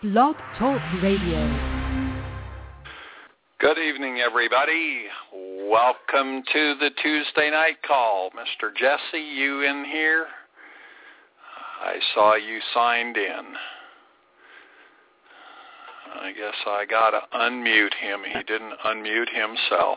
Blog Talk Radio. Good evening, everybody. Welcome to the Tuesday night call. Mr. Jesse, you in here? I saw you signed in. I guess I got to unmute him. He didn't unmute himself.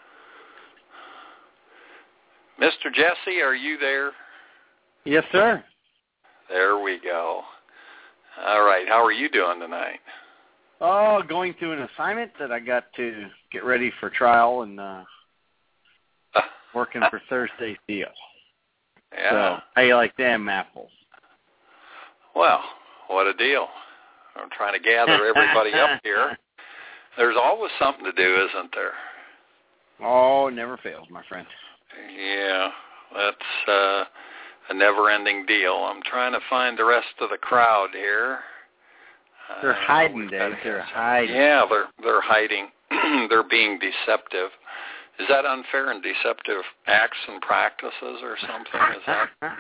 Mr. Jesse, are you there? Yes, sir. There we go. All right. How are you doing tonight? Oh, going through an assignment that I got to get ready for trial and working for Thursday's deal. Yeah. So, how you like them apples? Well, what a deal. I'm trying to gather everybody up here. There's always something to do, isn't there? Oh, it never fails, my friend. Yeah, that's a never-ending deal. I'm trying to find the rest of the crowd here. They're hiding, Dave. They're hiding. Yeah, they're hiding. They're being deceptive. Is that unfair and deceptive acts and practices or something?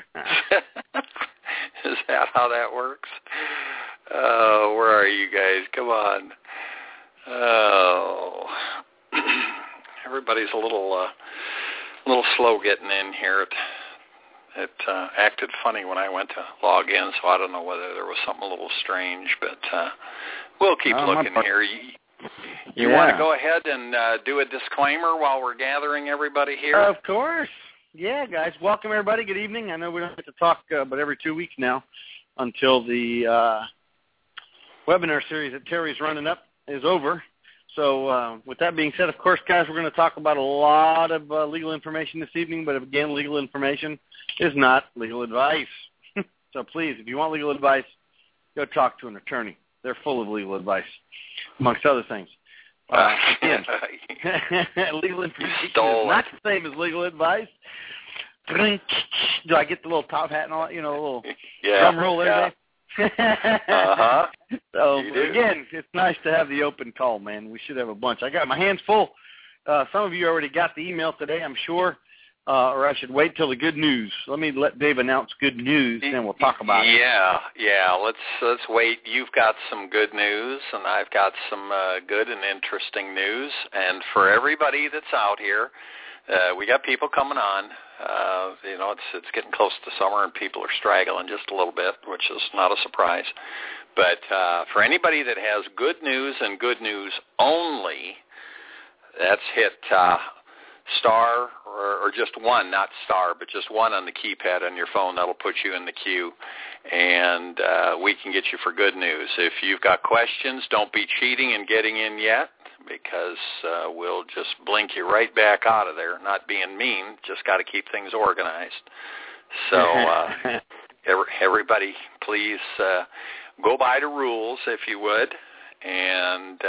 Is that how that works? Where are you guys? Come on. Oh, everybody's a little slow getting in here. It acted funny when I went to log in, so I don't know whether there was something a little strange, but we'll keep looking here. You want to go ahead and do a disclaimer while we're gathering everybody here? Of course. Yeah, guys. Welcome, everybody. Good evening. I know we don't get to talk but every 2 weeks now until the webinar series that Terry's running up is over. So with that being said, of course, guys, we're going to talk about a lot of legal information this evening, but again, legal information is not legal advice. So please, if you want legal advice, go talk to an attorney. They're full of legal advice, amongst other things. Again, legal information is not the same as legal advice. Do I get the little top hat and all that, a little drum roll there, Dave? So again, it's nice to have the open call, man. We should have a bunch. I got my hands full. Some of you already got the email today, I'm sure, or I should wait till the good news. Let me let Dave announce good news, then we'll talk about it. Yeah. Let's wait. You've got some good news, and I've got some good and interesting news. And for everybody that's out here, we got people coming on. It's getting close to summer, and people are straggling just a little bit, which is not a surprise. But for anybody that has good news and good news only, that's hit star or just one, not star, but just one on the keypad on your phone. That'll put you in the queue, and we can get you for good news. If you've got questions, don't be cheating and getting in yet, because we'll just blink you right back out of there. Not being mean, just got to keep things organized. So everybody, please go by the rules, if you would, and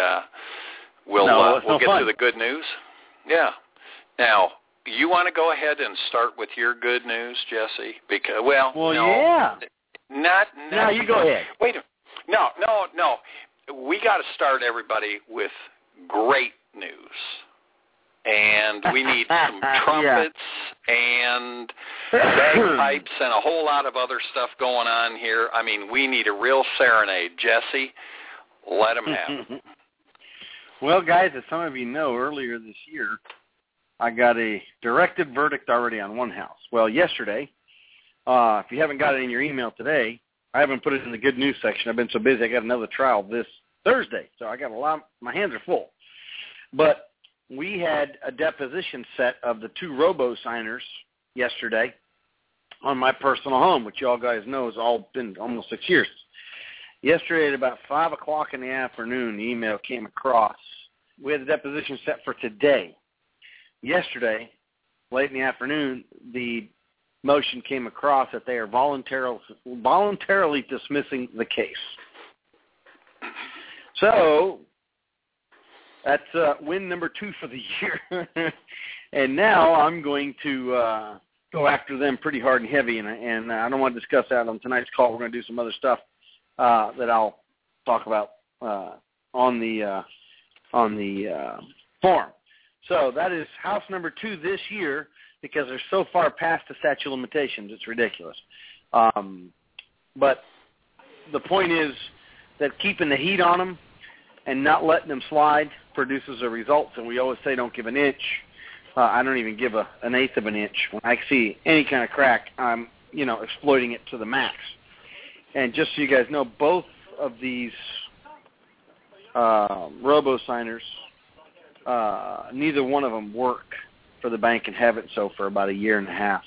we'll get to the good news. Yeah. Now, you want to go ahead and start with your good news, Jesse? Because no, yeah. Not. No, you go ahead. Wait a minute. No. We got to start everybody with great news. And we need some trumpets and bagpipes and a whole lot of other stuff going on here. I mean, we need a real serenade. Jesse, let them have it. Well, guys, as some of you know, earlier this year, I got a directed verdict already on one house. Well, yesterday, if you haven't got it in your email today, I haven't put it in the good news section. I've been so busy, I got another trial this Thursday, so I got my hands are full. But we had a deposition set of the two robo-signers yesterday on my personal home, which you all guys know has all been almost 6 years. Yesterday at about 5 o'clock in the afternoon, the email came across. We had the deposition set for today. Yesterday, late in the afternoon, the motion came across that they are voluntarily dismissing the case. So that's win number 2 for the year. And now I'm going to go after them pretty hard and heavy, and I don't want to discuss that on tonight's call. We're going to do some other stuff that I'll talk about on the forum. So that is house number 2 this year because they're so far past the statute of limitations. It's ridiculous. But the point is that keeping the heat on them and not letting them slide produces the results. And we always say don't give an inch. I don't even give an eighth of an inch. When I see any kind of crack, I'm, exploiting it to the max. And just so you guys know, both of these robo-signers, neither one of them work for the bank and haven't so for about a year and a half.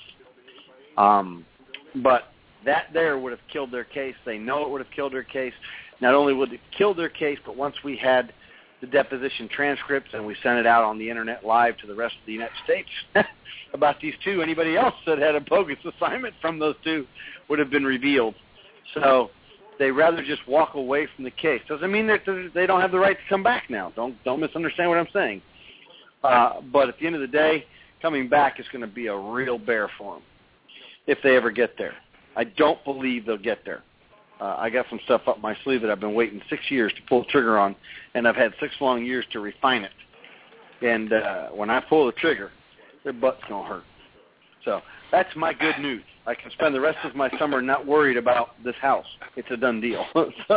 But that there would have killed their case. They know it would have killed their case. Not only would it kill their case, but once we had the deposition transcripts and we sent it out on the Internet live to the rest of the United States about these two, anybody else that had a bogus assignment from those two would have been revealed. So they rather just walk away from the case. Doesn't mean that they don't have the right to come back now. Don't misunderstand what I'm saying. But at the end of the day, coming back is going to be a real bear for them if they ever get there. I don't believe they'll get there. I got some stuff up my sleeve that I've been waiting 6 years to pull the trigger on, and I've had 6 long years to refine it. And when I pull the trigger, their butt's going to hurt. So that's my good news. I can spend the rest of my summer not worried about this house. It's a done deal.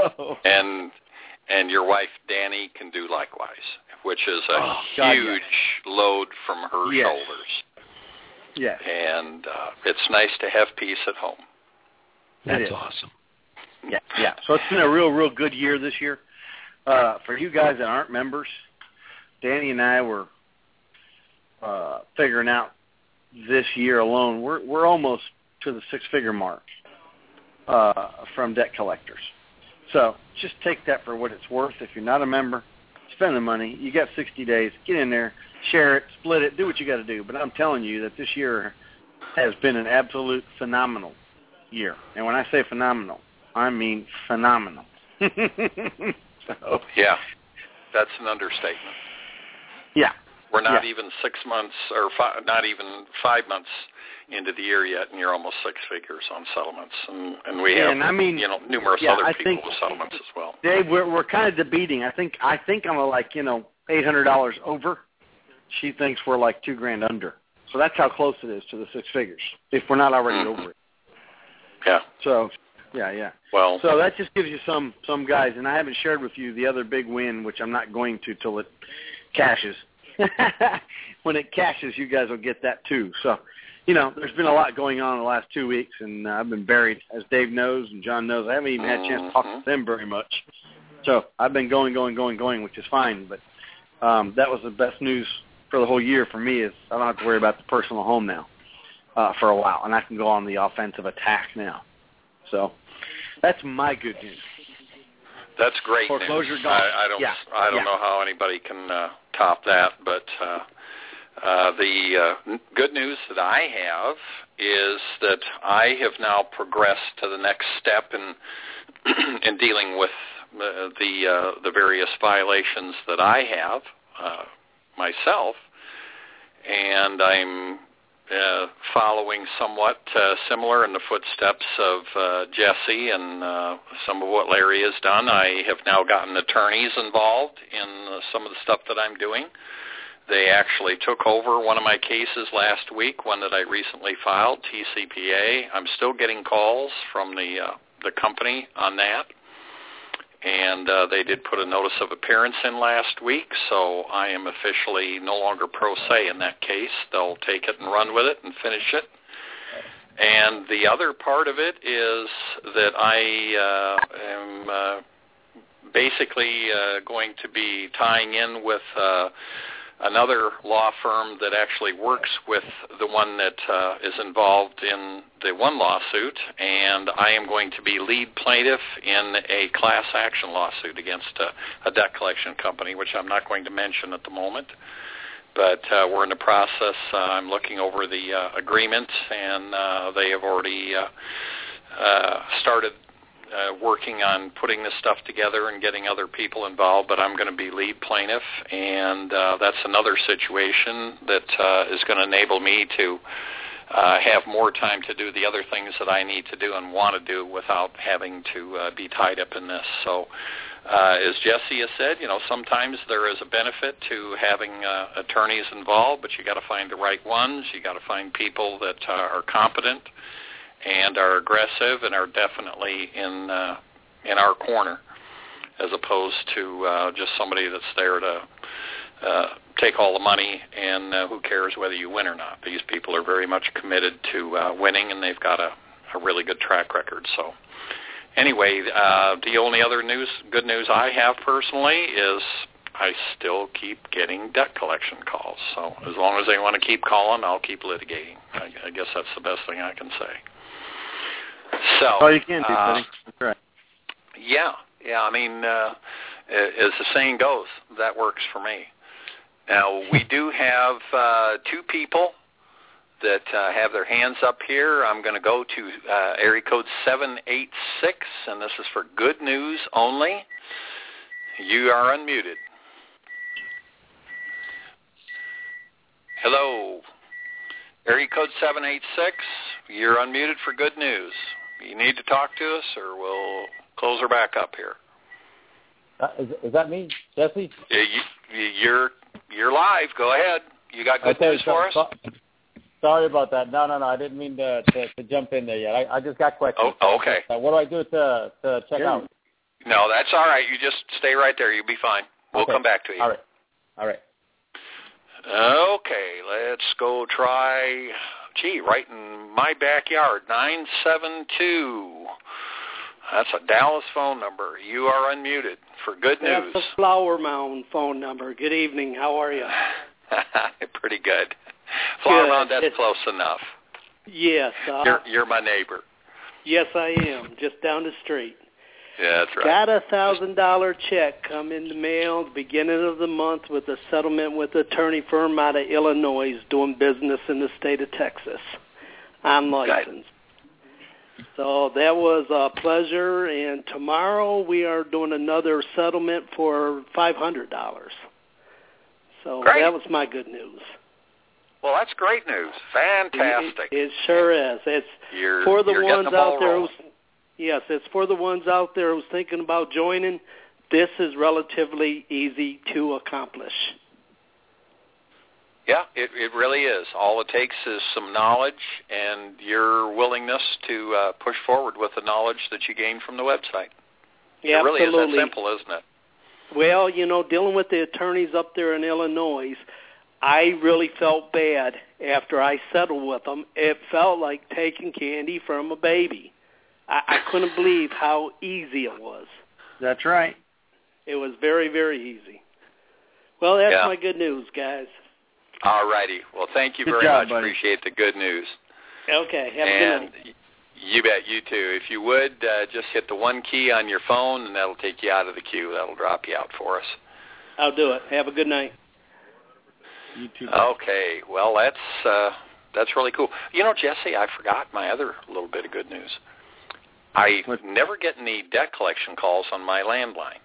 And your wife, Danny, can do likewise, which is a huge load from her shoulders. Yes. And it's nice to have peace at home. That's awesome. Yeah. So it's been a real good year this year. For you guys that aren't members, Danny and I were figuring out this year alone, we're almost to the 6-figure mark from debt collectors. So just take that for what it's worth. If you're not a member, spend the money. You got 60 days. Get in there, share it, split it, do what you got to do. But I'm telling you that this year has been an absolute phenomenal year. And when I say phenomenal, I mean phenomenal. So, yeah, that's an understatement. Yeah. We're not even 6 months or not even 5 months into the year yet, and you're almost 6 figures on settlements. And we have, numerous other people with settlements as well. Dave, we're kind of debating. I think I'm $800 over. She thinks we're like $2,000 under. So that's how close it is to the 6 figures, if we're not already over it. Yeah. So, yeah. Well, so that just gives you some guys, and I haven't shared with you the other big win, which I'm not going to till it cashes. When it cashes, you guys will get that too. So, there's been a lot going on in the last 2 weeks, and I've been buried, as Dave knows and John knows. I haven't even had a chance to talk to them very much. So I've been going, which is fine. But that was the best news for the whole year for me is I don't have to worry about the personal home now for a while, and I can go on the offensive attack now. So that's my good news. That's great Foreclosure news. Golf. I don't know how anybody can top that, but the good news that I have is that I have now progressed to the next step in dealing with the various violations that I have myself, and I'm following somewhat similar in the footsteps of Jesse and some of what Larry has done. I have now gotten attorneys involved in some of the stuff that I'm doing. They actually took over one of my cases last week, one that I recently filed, TCPA. I'm still getting calls from the company on that. And they did put a notice of appearance in last week, so I am officially no longer pro se in that case. They'll take it and run with it and finish it. And the other part of it is that I am basically going to be tying in with another law firm that actually works with the one that is involved in the one lawsuit, and I am going to be lead plaintiff in a class action lawsuit against a debt collection company, which I'm not going to mention at the moment. But we're in the process. I'm looking over the agreement, and they have already started working on putting this stuff together and getting other people involved, but I'm going to be lead plaintiff, and that's another situation that is going to enable me to have more time to do the other things that I need to do and want to do without having to be tied up in this. So as Jesse has said, sometimes there is a benefit to having attorneys involved, but you got to find the right ones. You got to find people that are competent and are aggressive and are definitely in our corner. as opposed to just somebody that's there to take all the money and who cares whether you win or not. These people are very much committed to winning, and they've got a really good track record. So anyway, the only other good news I have personally is I still keep getting debt collection calls. So as long as they want to keep calling, I'll keep litigating. I guess that's the best thing I can say. So, all you can do, buddy. That's right. Yeah. I mean, as the saying goes, that works for me. Now, we do have two people that have their hands up here. I'm going to go to area code 786, and this is for good news only. You are unmuted. Hello. Area code 786, you're unmuted for good news. You need to talk to us, or we'll close her back up here. Is that me, Jesse? You're live. Go ahead. You got good news for us? Sorry about that. No. I didn't mean to jump in there yet. I just got questions. Oh, okay. What do I do to check out? No, that's all right. You just stay right there. You'll be fine. We'll come back to you. All right. Okay, let's go try, right in my backyard, 972. That's a Dallas phone number. You are unmuted for good news. That's a Flower Mound phone number. Good evening. How are you? Pretty good. Flower Mound, that's close enough. Yes. You're my neighbor. Yes, I am. Just down the street. Yeah, that's right. Got a $1,000 check come in the mail at the beginning of the month with a settlement with an attorney firm out of Illinois doing business in the state of Texas on license. So that was a pleasure, and tomorrow we are doing another settlement for $500. So great. That was my good news. Well, that's great news. Fantastic. It sure is. It's for the ones out there. Yes, it's for the ones out there who's thinking about joining. This is relatively easy to accomplish. Yeah, it really is. All it takes is some knowledge and your willingness to push forward with the knowledge that you gain from the website. Yeah, it really absolutely. is that simple, isn't it? Well, dealing with the attorneys up there in Illinois, I really felt bad after I settled with them. It felt like taking candy from a baby. I couldn't believe how easy it was. That's right. It was very, very easy. Well, that's my good news, guys. All righty. Well, thank you very much. Buddy. Appreciate the good news. Okay. Have a good night. You bet. You too. If you would, just hit the one key on your phone, and that'll take you out of the queue. That'll drop you out for us. I'll do it. Have a good night. You too. Okay. Well, that's really cool. Jesse, I forgot my other little bit of good news. I never get any debt collection calls on my landline.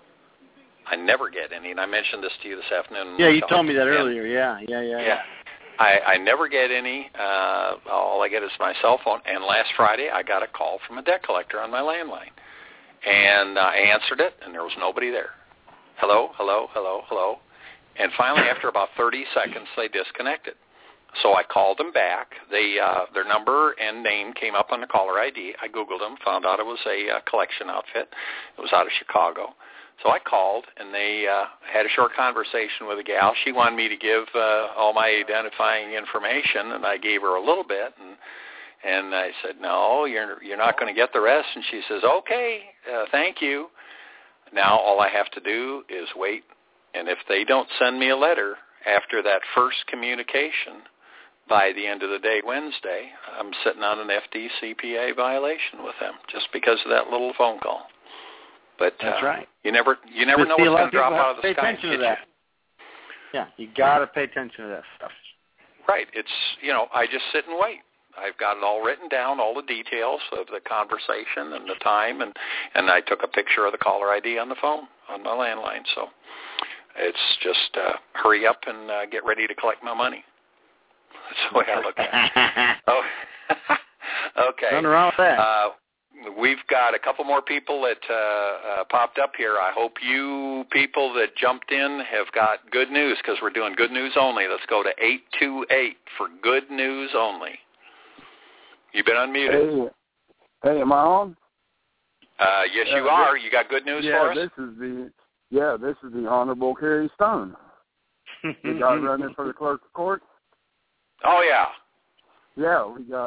I never get any, and I mentioned this to you this afternoon. Yeah, you told me that earlier. Yeah. I never get any. All I get is my cell phone. And last Friday, I got a call from a debt collector on my landline. And I answered it, and there was nobody there. Hello. And finally, after about 30 seconds, they disconnected. So I called them back. Their number and name came up on the caller ID. I Googled them, found out it was a collection outfit. It was out of Chicago. So I called, and they had a short conversation with a gal. She wanted me to give all my identifying information, and I gave her a little bit. And I said, no, you're not going to get the rest. And she says, okay, thank you. Now all I have to do is wait. And if they don't send me a letter after that first communication, by the end of the day, Wednesday, I'm sitting on an FDCPA violation with them just because of that little phone call. But that's right. You never know what's going to drop out of the sky. Pay attention to that. Yeah, you got to pay attention to that stuff. Right. It's I just sit and wait. I've got it all written down, all the details of the conversation and the time, and I took a picture of the caller ID on the phone on my landline. So it's just hurry up and get ready to collect my money. That's the way I look at it. Oh, okay. Nothing wrong with that. We've got a couple more people that popped up here. I hope you people that jumped in have got good news because we're doing good news only. Let's go to 828 for good news only. You've been unmuted. Hey, am I on? Yes, you are. You got good news for us? This is the Honorable Kerry Stone. The guy running for the clerk of court. Oh, yeah. Yeah,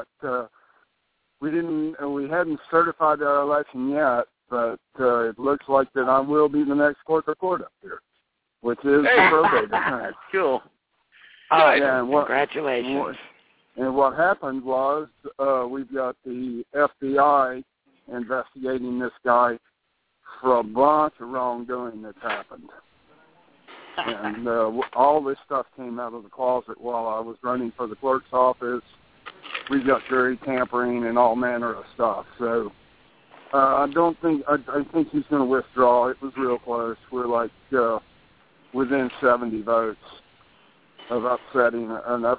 we hadn't certified our election yet, but it looks like that I will be the next clerk of court up here, which is the probate attorney. Cool. Congratulations. And what happened was we've got the FBI investigating this guy for a bunch of wrongdoing that's happened. And all this stuff came out of the closet while I was running for the clerk's office. We got jury tampering and all manner of stuff. So I think he's going to withdraw. It was real close. We're like within 70 votes of upsetting a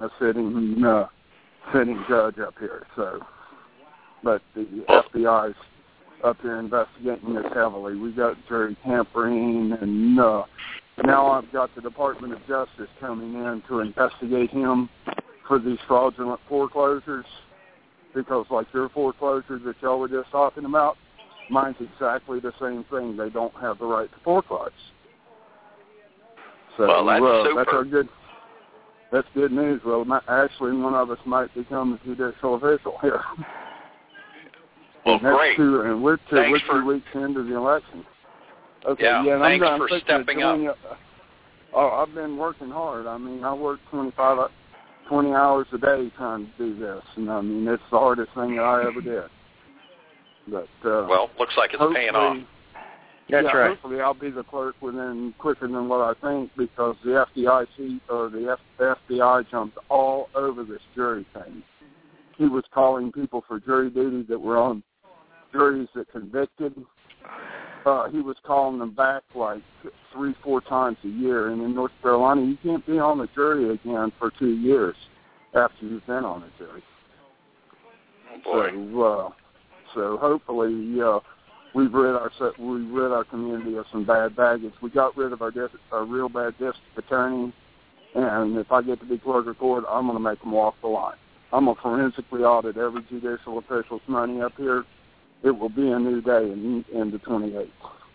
sitting judge up here. So, but the FBI's up here investigating this heavily. We got jury tampering, and now I've got the Department of Justice coming in to investigate him for these fraudulent foreclosures, because like your foreclosures that y'all were just talking about, mine's exactly the same thing. They don't have the right to foreclose. So that's good news. Well, actually, one of us might become a judicial official here. Well, great. We're 2 weeks into the election. Okay, thanks for stepping up. I've been working hard. I mean, I work 20 hours a day trying to do this, and I mean, it's the hardest thing that I ever did. But looks like it's paying off. That's right. Hopefully, I'll be the clerk quicker than what I think, because the FBI jumped all over this jury thing. He was calling people for jury duty that were on juries that convicted. He was calling them back like 3-4 times a year. And in North Carolina, you can't be on the jury again for 2 years after you've been on the jury. Oh, boy. So hopefully we've rid our community of some bad baggage. We got rid of our real bad district attorney, and if I get to be clerk of court, I'm going to make them walk the line. I'm going to forensically audit every judicial official's money up here. It will be a new day in the 28th.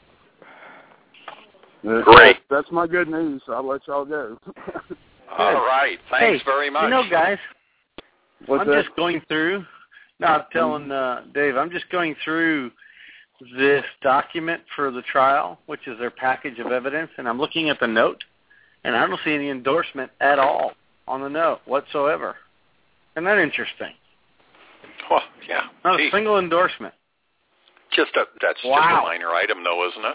Great. That's my good news. I'll let y'all go. All right. Thanks very much. You know, guys, just going through. No, I'm telling Dave, I'm just going through this document for the trial, which is their package of evidence, and I'm looking at the note, and I don't see any endorsement at all on the note whatsoever. Isn't that interesting? Oh, yeah. Not a single endorsement. That's just a minor item, though, isn't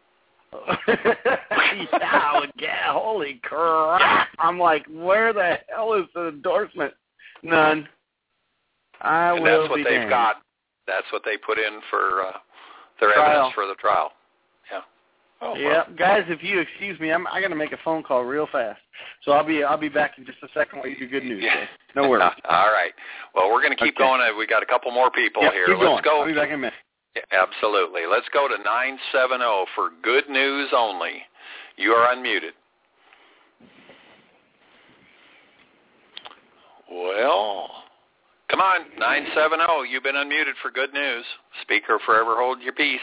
it? Yeah, holy crap. I'm like, where the hell is the endorsement? None. And that's what they've got. That's what they put in for their evidence for the trial. Yeah. Oh, yeah, guys, if you excuse me, I got to make a phone call real fast. So I'll be back in just a second with your good news. Yeah. No worries. All right. Well, we're going to keep going. We got a couple more people here. Let's go. I'll be back in a minute. Yeah, absolutely. Let's go to 970 for good news only. You are unmuted. Well, come on, 970. You've been unmuted for good news. Speaker, forever hold your peace.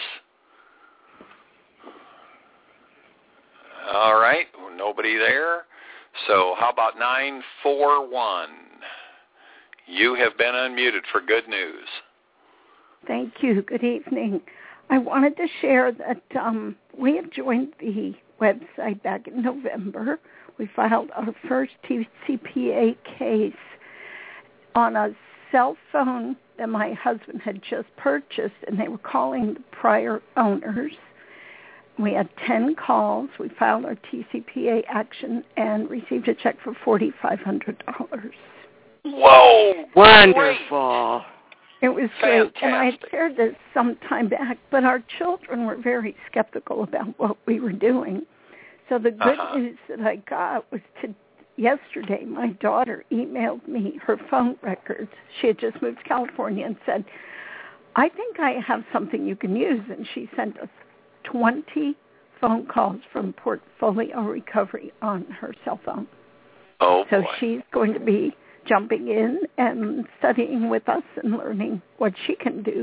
All right, nobody there. So how about 941? You have been unmuted for good news. Thank you. Good evening. I wanted to share that we had joined the website back in November. We filed our first TCPA case on a cell phone that my husband had just purchased, and they were calling the prior owners. We had 10 calls. We filed our TCPA action and received a check for $4,500. Whoa! Wonderful. It was great, and I had shared this some time back, but our children were very skeptical about what we were doing. So the good news that I got was yesterday my daughter emailed me her phone records. She had just moved to California and said, I think I have something you can use, and she sent us 20 phone calls from Portfolio Recovery on her cell phone. Oh, so boy. She's going to be jumping in and studying with us and learning what she can do.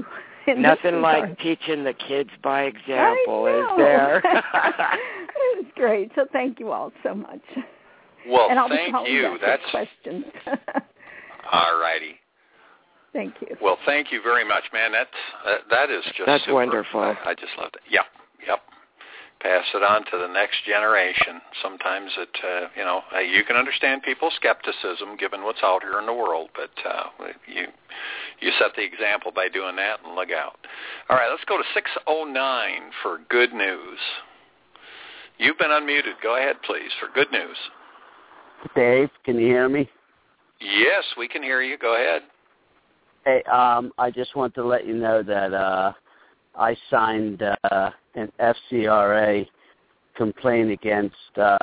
Nothing like teaching the kids by example, is there? It was great. So thank you all so much. Well, and I'll thank you. That's questions. All righty. Thank you. Well, thank you very much, man. That is just that's super. Wonderful. I just loved it. Yep. Pass it on to the next generation. Sometimes you can understand people's skepticism given what's out here in the world, but you set the example by doing that, and look out. All right, let's go to 609 for good news. You've been unmuted. Go ahead, please, for good news. Dave, can you hear me? Yes, we can hear you. Go ahead. Hey, I just want to let you know that I signed an FCRA complaint against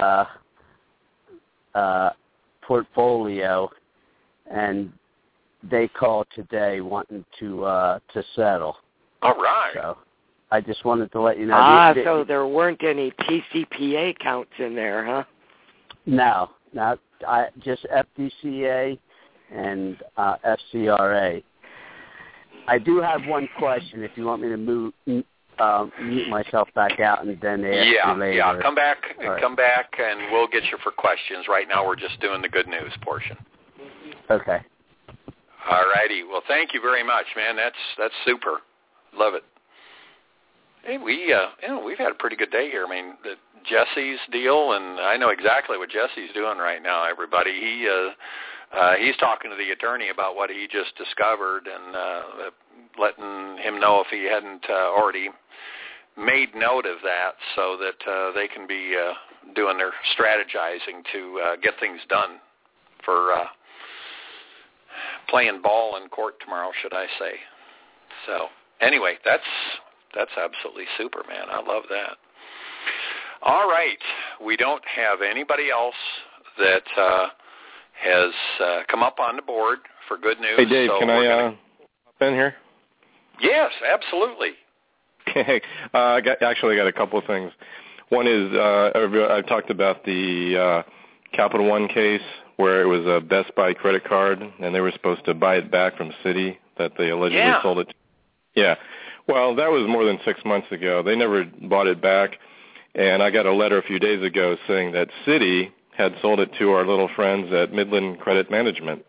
Portfolio, and they called today wanting to settle. All right. So I just wanted to let you know. So there weren't any TCPA counts in there, huh? No, just FDCA and FCRA. I do have one question. If you want me to mute myself back out and then ask you later. Yeah. Come back, right. Come back, and we'll get you for questions. Right now, we're just doing the good news portion. Okay. All righty. Well, thank you very much, man. That's super. Love it. Hey, we've had a pretty good day here. I mean, Jesse's deal, and I know exactly what Jesse's doing right now. Everybody, he's talking to the attorney about what he just discovered and letting him know if he hadn't already made note of that, so that they can be doing their strategizing to get things done for playing ball in court tomorrow, should I say. So anyway, that's absolutely super, man. I love that. All right. We don't have anybody else that has come up on the board for good news. Hey, Dave, so can I hop in here? Yes, absolutely. Okay. I got a couple of things. One is I've talked about the Capital One case where it was a Best Buy credit card, and they were supposed to buy it back from Citi that they allegedly sold it to. Yeah. Well, that was more than 6 months ago. They never bought it back, and I got a letter a few days ago saying that Citi had sold it to our little friends at Midland Credit Management.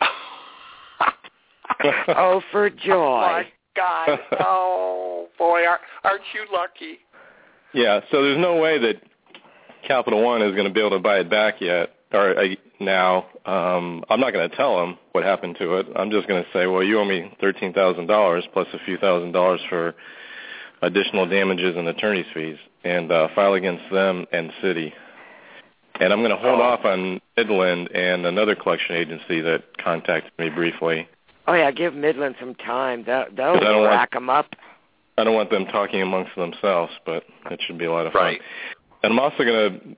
Oh, for joy. Oh, my God. Oh, boy, aren't you lucky? Yeah, so there's no way that Capital One is going to be able to buy it back yet, or now. I'm not going to tell them what happened to it. I'm just going to say, well, you owe me $13,000 plus a few $1,000s for additional damages and attorney's fees, and file against them and Citi. And I'm going to hold off on Midland and another collection agency that contacted me briefly. Oh, yeah, give Midland some time. That'll rack them up. I don't want them talking amongst themselves, but it should be a lot of fun. Right. And I'm also going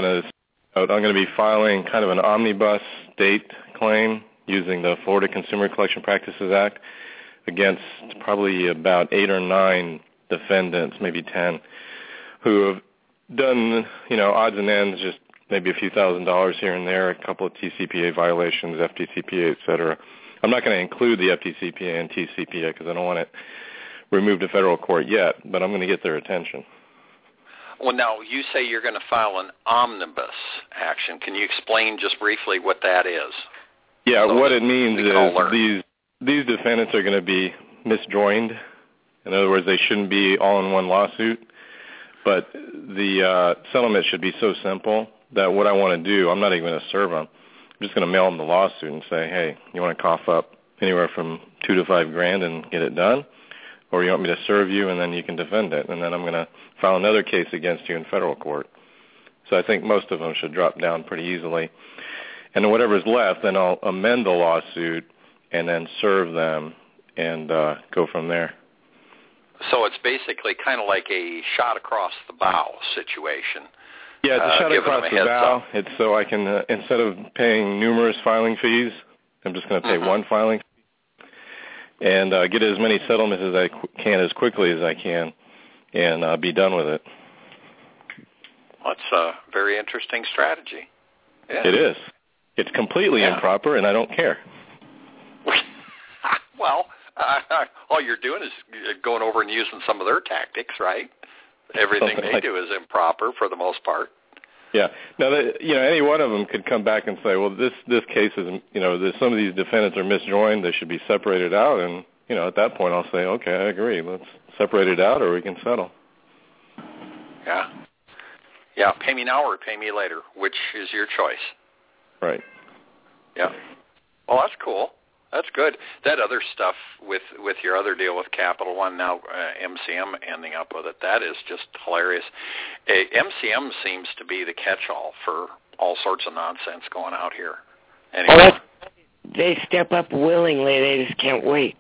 to be filing kind of an omnibus state claim using the Florida Consumer Collection Practices Act against probably about 8 or 9 defendants, maybe 10, who have done, odds and ends, just maybe a few $1,000s here and there, a couple of TCPA violations, FDCPA, et cetera. I'm not going to include the FDCPA and TCPA because I don't want it removed to federal court yet, but I'm going to get their attention. Well, now, you say you're going to file an omnibus action. Can you explain just briefly what that is? Yeah, what it means is these defendants are going to be misjoined. In other words, they shouldn't be all in one lawsuit. But the settlement should be so simple that what I want to do, I'm not even going to serve them. I'm just going to mail them the lawsuit and say, hey, you want to cough up anywhere from $2,000 to $5,000 and get it done? Or you want me to serve you and then you can defend it? And then I'm going to file another case against you in federal court. So I think most of them should drop down pretty easily. And then whatever's left, then I'll amend the lawsuit and then serve them and go from there. So it's basically kind of like a shot across the bow situation. Yeah, it's a shot across the bow. It's so I can, instead of paying numerous filing fees, I'm just going to pay one filing fee and get as many settlements as I can as quickly as I can and be done with it. That's a very interesting strategy. Yeah. It is. It's completely improper, and I don't care. Well, All you're doing is going over and using some of their tactics, right? Everything they do is improper for the most part. Yeah. Now, any one of them could come back and say, well, this case is, some of these defendants are misjoined. They should be separated out. And, at that point I'll say, okay, I agree. Let's separate it out or we can settle. Yeah. Yeah, pay me now or pay me later, which is your choice. Right. Yeah. Well, that's cool. That's good. That other stuff with your other deal with Capital One, now MCM ending up with it, that is just hilarious. MCM seems to be the catch-all for all sorts of nonsense going out here. Anyway. Well, they step up willingly. They just can't wait.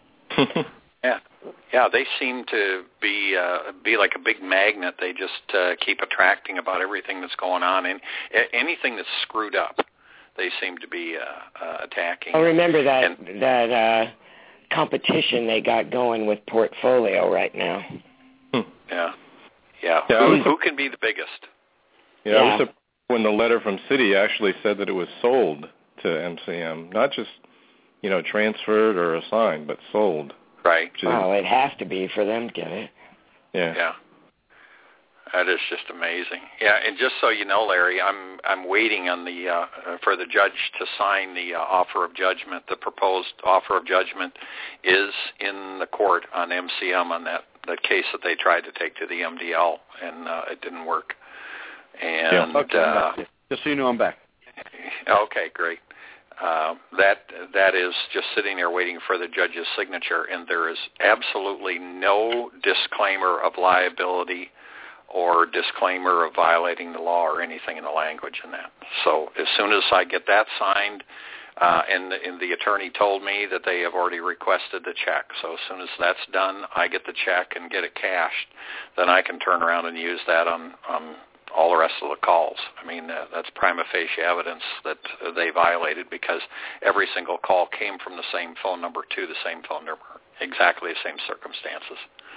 Yeah, they seem to be like a big magnet. They just keep attracting about everything that's going on, and anything that's screwed up, they seem to be attacking. I remember that competition they got going with Portfolio right now. Yeah. Who can be the biggest? Yeah, I was surprised when the letter from Citi actually said that it was sold to MCM, not just transferred or assigned, but sold. Right. Well, it has to be for them to get it. Yeah. That is just amazing. Yeah, and just so you know, Larry, I'm waiting on the for the judge to sign the offer of judgment. The proposed offer of judgment is in the court on MCM on that case that they tried to take to the MDL, and it didn't work. And just so you know, I'm back. Okay, great. That is just sitting there waiting for the judge's signature, and there is absolutely no disclaimer of liability or disclaimer of violating the law or anything in the language in that. So as soon as I get that signed, and the attorney told me that they have already requested the check. So as soon as that's done, I get the check and get it cashed. Then I can turn around and use that on all the rest of the calls. I mean, that's prima facie evidence that they violated because every single call came from the same phone number to the same phone number, exactly the same circumstances.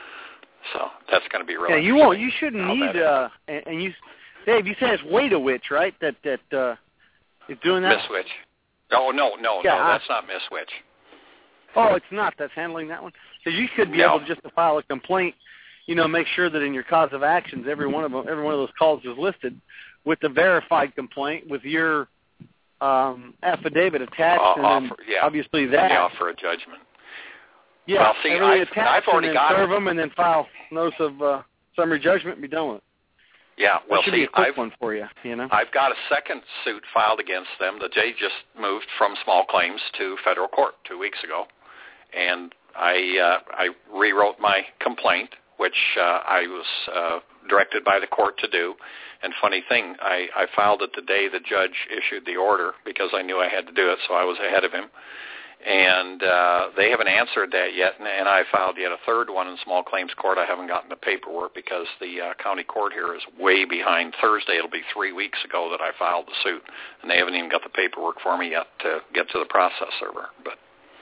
So that's going to be really. Yeah, you shouldn't need. And you, Dave, you said it's Waitowich, right? That is doing that. Miss Witch. Oh no, that's not Miss Witch. Oh, it's not. That's handling that one. So you should be able just to file a complaint. Make sure that in your cause of actions, every one of those calls is listed with the verified complaint with your affidavit attached, and obviously that the offer of judgment. Yeah, well, see, I've already got serve them, and then file notice of summary judgment and be done with it. Yeah, well, that should be a quick one for you. I've got a second suit filed against them. The Jay just moved from small claims to federal court 2 weeks ago, and I rewrote my complaint, which I was directed by the court to do. And funny thing, I filed it the day the judge issued the order because I knew I had to do it, so I was ahead of him. And they haven't answered that yet, and I filed yet a third one in small claims court. I haven't gotten the paperwork because the county court here is way behind. Thursday, it'll be 3 weeks ago that I filed the suit, and they haven't even got the paperwork for me yet to get to the process server. But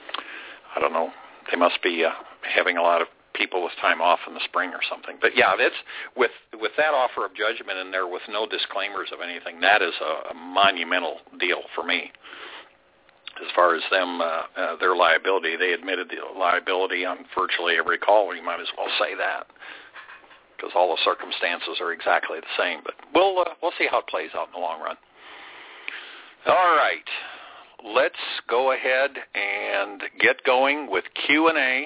I don't know. They must be having a lot of people with time off in the spring or something. But yeah, it's with that offer of judgment in there with no disclaimers of anything, that is a monumental deal for me. As far as them, their liability, they admitted the liability on virtually every call. You might as well say that because all the circumstances are exactly the same. But we'll see how it plays out in the long run. All right, let's go ahead and get going with Q&A.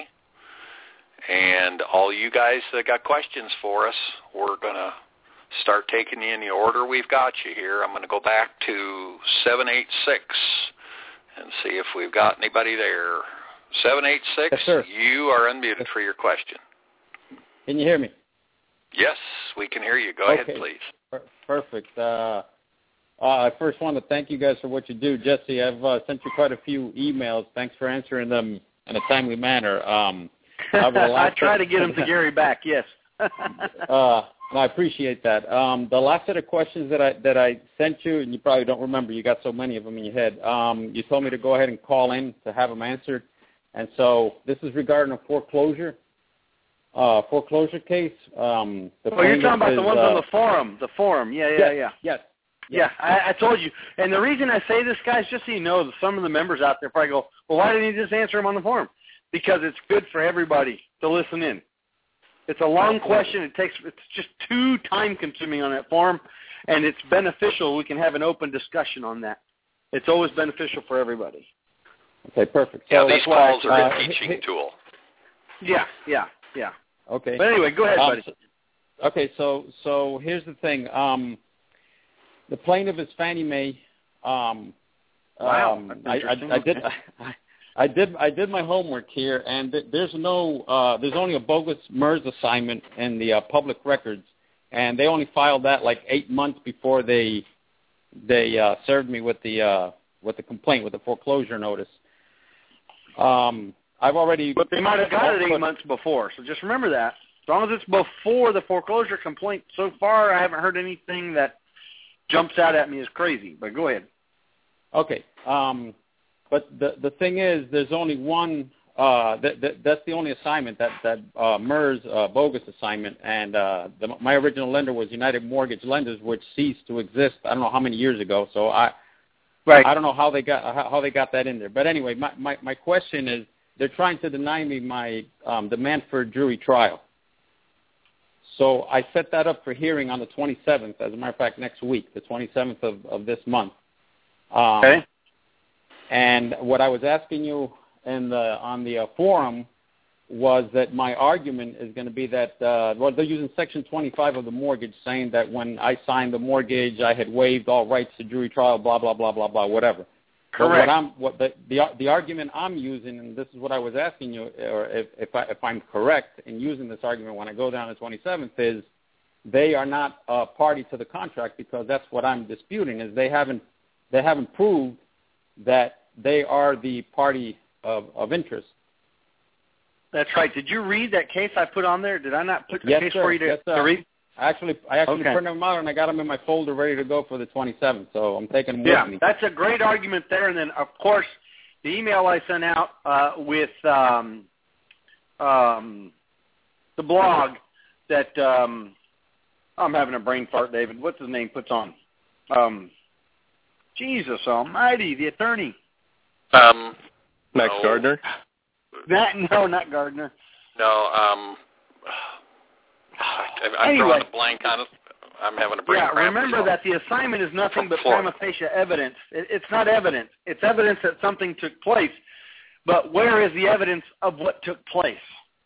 And all you guys that got questions for us, we're going to start taking you in the order we've got you here. I'm going to go back to 786 and see if we've got anybody there. 786, yes, sir. You are unmuted for your question. Can you hear me? Yes, we can hear you. Go ahead, please. Perfect. I first want to thank you guys for what you do. Jesse, I've sent you quite a few emails. Thanks for answering them in a timely manner. I try to get them to Gary back, yes. I appreciate that. The last set of questions that I sent you, and you probably don't remember, you got so many of them in your head, you told me to go ahead and call in to have them answered. And so this is regarding a foreclosure case. You're talking about the ones on the forum. The forum, yeah. Yes. Yeah, I told you. And the reason I say this, guys, just so you know, some of the members out there probably go, well, why didn't you just answer them on the forum? because it's good for everybody to listen in. It's a long question. It's just too time-consuming on that form, and it's beneficial. We can have an open discussion on that. It's always beneficial for everybody. Okay, perfect. Yeah, So these calls are a teaching tool. Yeah. Okay. But anyway, go ahead, buddy. Okay, so here's the thing. The plaintiff is Fannie Mae. Wow. I did my homework here, and there's only a bogus MERS assignment in the public records, and they only filed that like 8 months before they served me with the complaint, with the foreclosure notice. I've already. But they might have got it 8 months before, so just remember that. As long as it's before the foreclosure complaint, so far I haven't heard anything that jumps out at me as crazy. But go ahead. Okay. But the thing is, there's only one. That's the only assignment that MERS bogus assignment, and my original lender was United Mortgage Lenders, which ceased to exist. I don't know how many years ago. So I don't know how they got that in there. But anyway, my question is, they're trying to deny me my demand for a jury trial. So I set that up for hearing on the 27th. As a matter of fact, next week, the 27th of this month. Okay. And what I was asking you on the forum was that my argument is going to be that they're using Section 25 of the mortgage, saying that when I signed the mortgage, I had waived all rights to jury trial, blah blah blah blah blah, whatever. Correct. The argument I'm using, and this is what I was asking you, or if I'm correct in using this argument when I go down the 27th, is they are not a party to the contract, because that's what I'm disputing, is they haven't proved that they are the party of interest. That's right. Did you read that case I put on there? Did I not put the case sir. for you to read? I actually printed them out, and I got them in my folder ready to go for the 27th, so I'm taking them with me. That's a great argument there. And then, of course, the email I sent out with the blog that I'm having a brain fart, David. What's his name puts on? Jesus almighty, the attorney. Max Gardner? No, not Gardner. No, I'm drawing a blank on it. I'm having a brain cramp. Remember that the assignment is nothing but prima facie evidence. It's not evidence. It's evidence that something took place. But where is the evidence of what took place?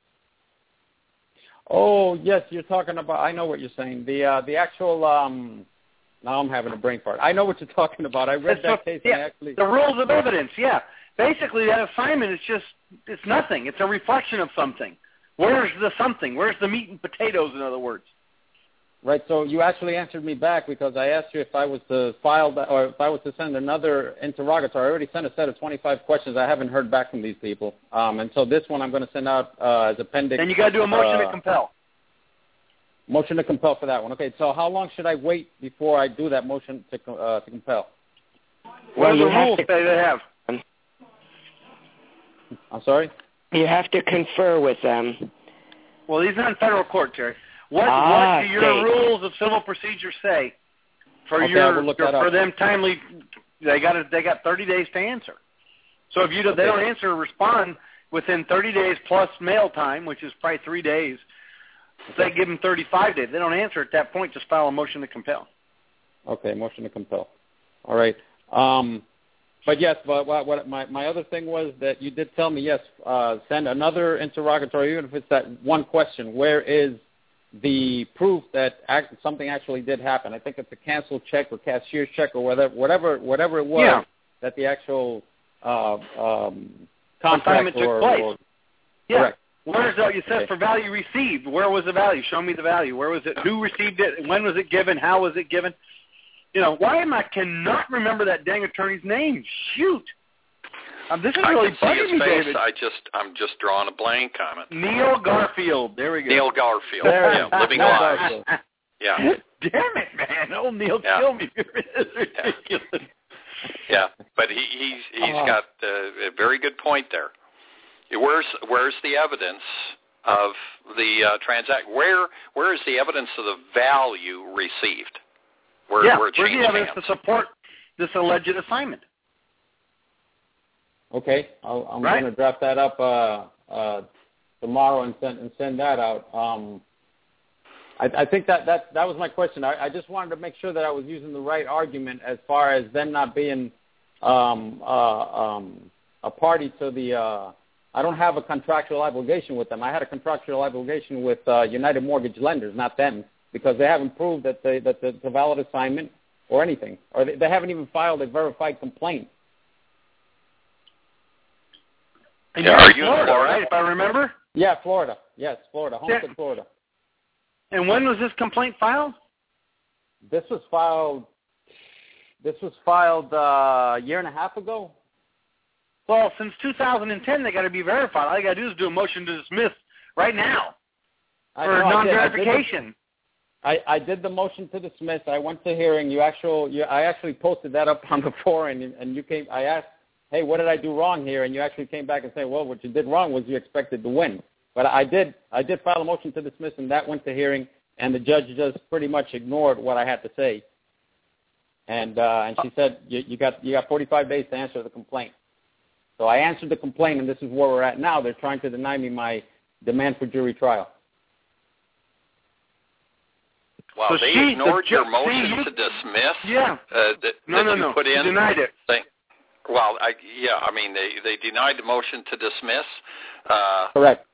Oh, yes, you're talking about, I know what you're saying. The actual, now I'm having a brain fart. I know what you're talking about. I read that case. Yeah, the rules of evidence, yeah. Basically, that assignment is it's nothing. It's a reflection of something. Where's the something? Where's the meat and potatoes, in other words? Right, so you actually answered me back, because I asked you if I was to file that, or if I was to send another interrogatory. I already sent a set of 25 questions. I haven't heard back from these people. And so this one I'm going to send out as appendix. And you got to do a motion to compel. Motion to compel for that one. Okay, so how long should I wait before I do that motion to compel? What are the rules they have? I'm sorry? You have to confer with them. Well, these are in federal court, Terry. What do your rules of civil procedure say for them timely? They got 30 days to answer. So if they don't answer or respond within 30 days plus mail time, which is probably 3 days, they give them 35 days. If they don't answer at that point, just file a motion to compel. Okay, motion to compel. All right. But yes, what my other thing was that you did tell me, yes, send another interrogatory, even if it's that one question. Where is the proof that something actually did happen? I think it's a canceled check or cashier's check or whatever it was that the actual contract took place. Correct. Where's it says for value received? Where was the value? Show me the value. Where was it? Who received it? When was it given? How was it given? Cannot remember that dang attorney's name. Shoot. This is really bugging me, David. I'm just drawing a blank on it. Neil Garfield. There we go. Neil Garfield. Living Lives. Yeah. Damn it, man. Old Neil killed me. It's ridiculous. Yeah, but he's got a very good point there. Where's the evidence of the transaction? Where is the evidence of the value received? Where's the evidence to support this alleged assignment? Okay, I'm going to draft that up tomorrow and send that out. I think that was my question. I just wanted to make sure that I was using the right argument as far as them not being a party to the. I don't have a contractual obligation with them. I had a contractual obligation with United Mortgage Lenders, not them, because they haven't proved that it's a valid assignment or anything, or they haven't even filed a verified complaint. And you're in Florida, right, if I remember? Yeah, Florida. Yes, Florida, Homestead, Florida. And when was this complaint filed? This was filed a year and a half ago. Well, since 2010, they got to be verified. All you got to do is do a motion to dismiss right now for non-verification. I did the motion to dismiss. I went to hearing. I actually posted that up on the forum, and you came. I asked, hey, what did I do wrong here? And you actually came back and said, well, what you did wrong was you expected to win. But I did file a motion to dismiss, and that went to hearing, and the judge just pretty much ignored what I had to say. And she said, you got 45 days to answer the complaint. So I answered the complaint, and this is where we're at now. They're trying to deny me my demand for jury trial. Well, so they ignored your motion to dismiss? Yeah. No. Put in, they denied it. Well, they denied the motion to dismiss. Correct.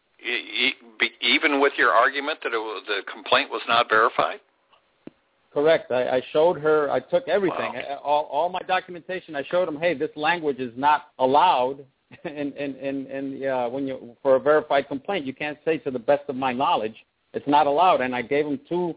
Even with your argument that the complaint was not verified? Correct. I showed her. I took everything, all my documentation. I showed them, hey, this language is not allowed, and when you for a verified complaint, you can't say to the best of my knowledge, it's not allowed. And I gave them two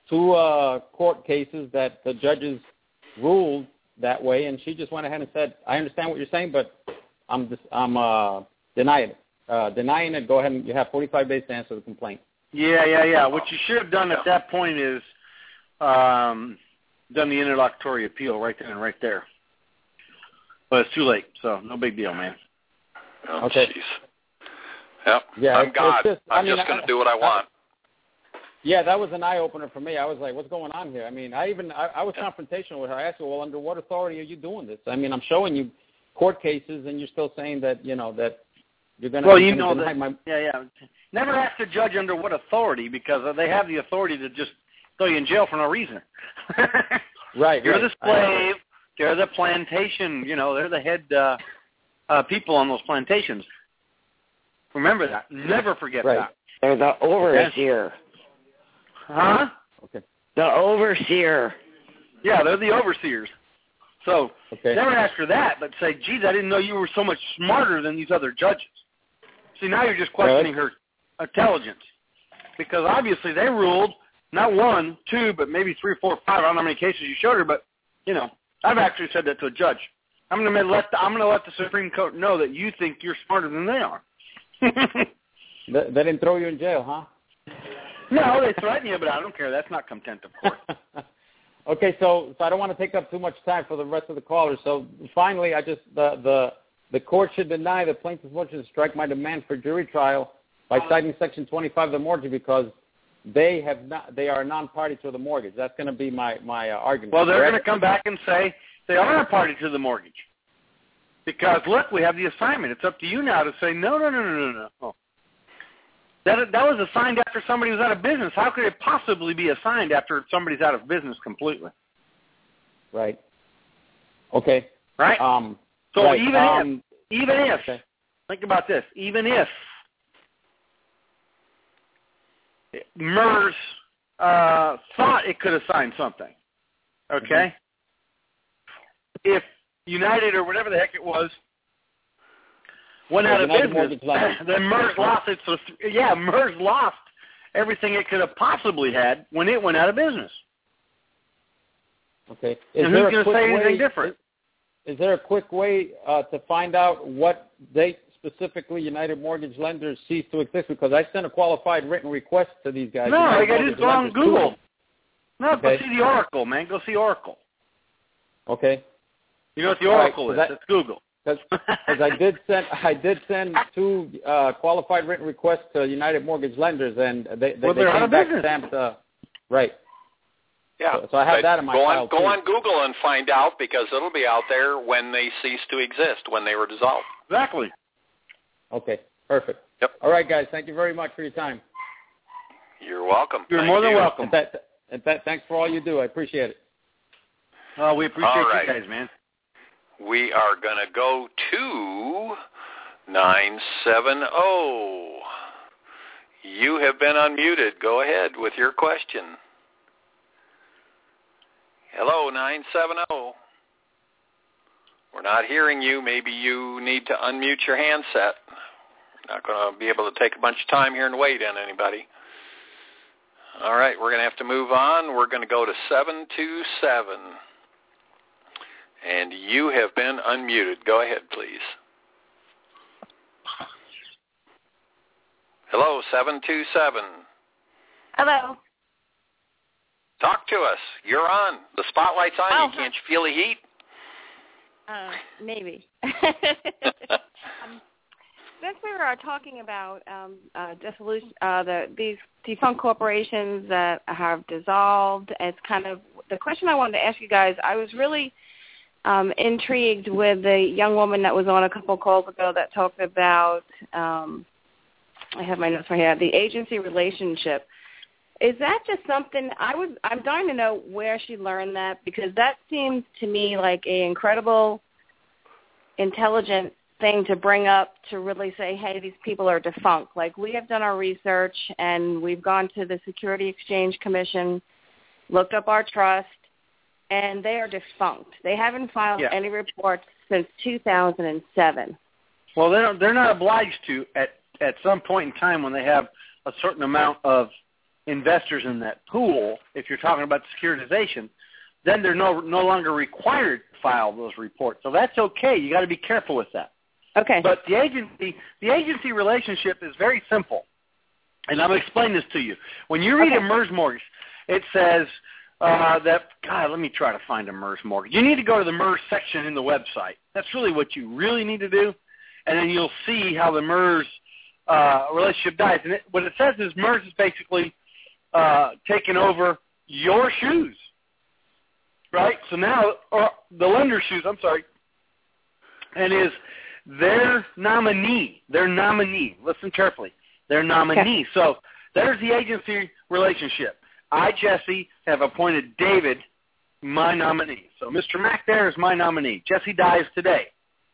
court cases that the judges ruled that way, and she just went ahead and said, I understand what you're saying, but I'm denying it. Denying it. Go ahead and you have 45 days to answer the complaint. Yeah. What you should have done at that point is done the interlocutory appeal right then and right there. But it's too late, so no big deal, man. Oh, okay. Yep. Yeah, I'm God. I'm just going to do what I want. Yeah, that was an eye-opener for me. I was like, what's going on here? I mean, I was confrontational with her. I asked her, well, under what authority are you doing this? I mean, I'm showing you court cases, and you're still saying that, that you're going to deny my... Yeah. Never ask a judge under what authority, because they have the authority to just throw you in jail for no reason. Right. You're the slave. They're the plantation. They're the head people on those plantations. Remember that. Never forget that. They're the overseer. Huh? Okay. The overseer. Yeah, they're the overseers. So never ask her that, but say, geez, I didn't know you were so much smarter than these other judges. See, now you're just questioning her intelligence. Because obviously they ruled not 1, 2, but maybe 3, 4, 5. I don't know how many cases you showed her, but, I've actually said that to a judge. I'm going to let the Supreme Court know that you think you're smarter than they are. They didn't throw you in jail, huh? No, they threaten you, but I don't care. That's not contempt of court. Okay, so I don't want to take up too much time for the rest of the callers. So finally, the court should deny the plaintiff's motion to strike my demand for jury trial by citing Section 25 of the mortgage because they are a non-party to the mortgage. That's going to be my argument. Well, they're going to come back and say they are a party to the mortgage. Because, look, we have the assignment. It's up to you now to say, no. That was assigned after somebody was out of business. How could it possibly be assigned after somebody's out of business completely? Right. Okay. Right? So right. even if, think about this, even if MERS thought it could assign something, okay? If United or whatever the heck it was went out of business, then MERS lost its. MERS lost everything it could have possibly had when it went out of business. Okay. And who's going to say anything different? Is there a quick way to find out what date specifically United Mortgage Lenders ceased to exist? Because I sent a qualified written request to these guys. No, you got to just go on Google. No, go see the Oracle, man. Go see Oracle. Okay. You know what the Oracle is? It's Google. Because I did send 2 qualified written requests to United Mortgage Lenders, and they came back stamped. Right. Yeah. So I have that in my file Go on Google and find out, because it'll be out there when they ceased to exist, when they were dissolved. Exactly. Okay. Perfect. Yep. All right, guys. Thank you very much for your time. You're welcome. You're more than welcome. Thanks for all you do. I appreciate it. Oh, we appreciate you guys, man. We are going to go to 970. You have been unmuted. Go ahead with your question. Hello, 970. We're not hearing you. Maybe you need to unmute your handset. Not going to be able to take a bunch of time here and wait on anybody. All right, we're going to have to move on. We're going to go to 727. And you have been unmuted. Go ahead, please. Hello, 727. Hello. Talk to us. You're on. The spotlight's on you. Can't you feel the heat? Maybe. Since we were talking about dissolution, these defunct corporations that have dissolved, it's kind of the question I wanted to ask you guys. I was really intrigued with the young woman that was on a couple calls ago that talked about, I have my notes right here, the agency relationship. Is that just something I'm dying to know where she learned that, because that seems to me like an incredible, intelligent thing to bring up to really say, hey, these people are defunct. Like, we have done our research and we've gone to the Security Exchange Commission, looked up our trust, and they are defunct. They haven't filed any reports since 2007. Well, they're not obliged to at some point in time when they have a certain amount of investors in that pool. If you're talking about securitization, then they're no longer required to file those reports. So that's okay. You got to be careful with that. Okay. But the agency relationship is very simple, and I'm going to explain this to you. When you read a MERS mortgage, it says that, God, let me try to find a MERS mortgage. You need to go to the MERS section in the website. That's really what you really need to do, and then you'll see how the MERS relationship dies. And what it says is MERS is basically taking over your shoes, right? So now, or the lender's shoes, I'm sorry, and is their nominee. Listen carefully. Their nominee. Okay. So there's the agency relationship. I, Jesse, have appointed David my nominee. So Mr. Mack there is my nominee. Jesse dies today.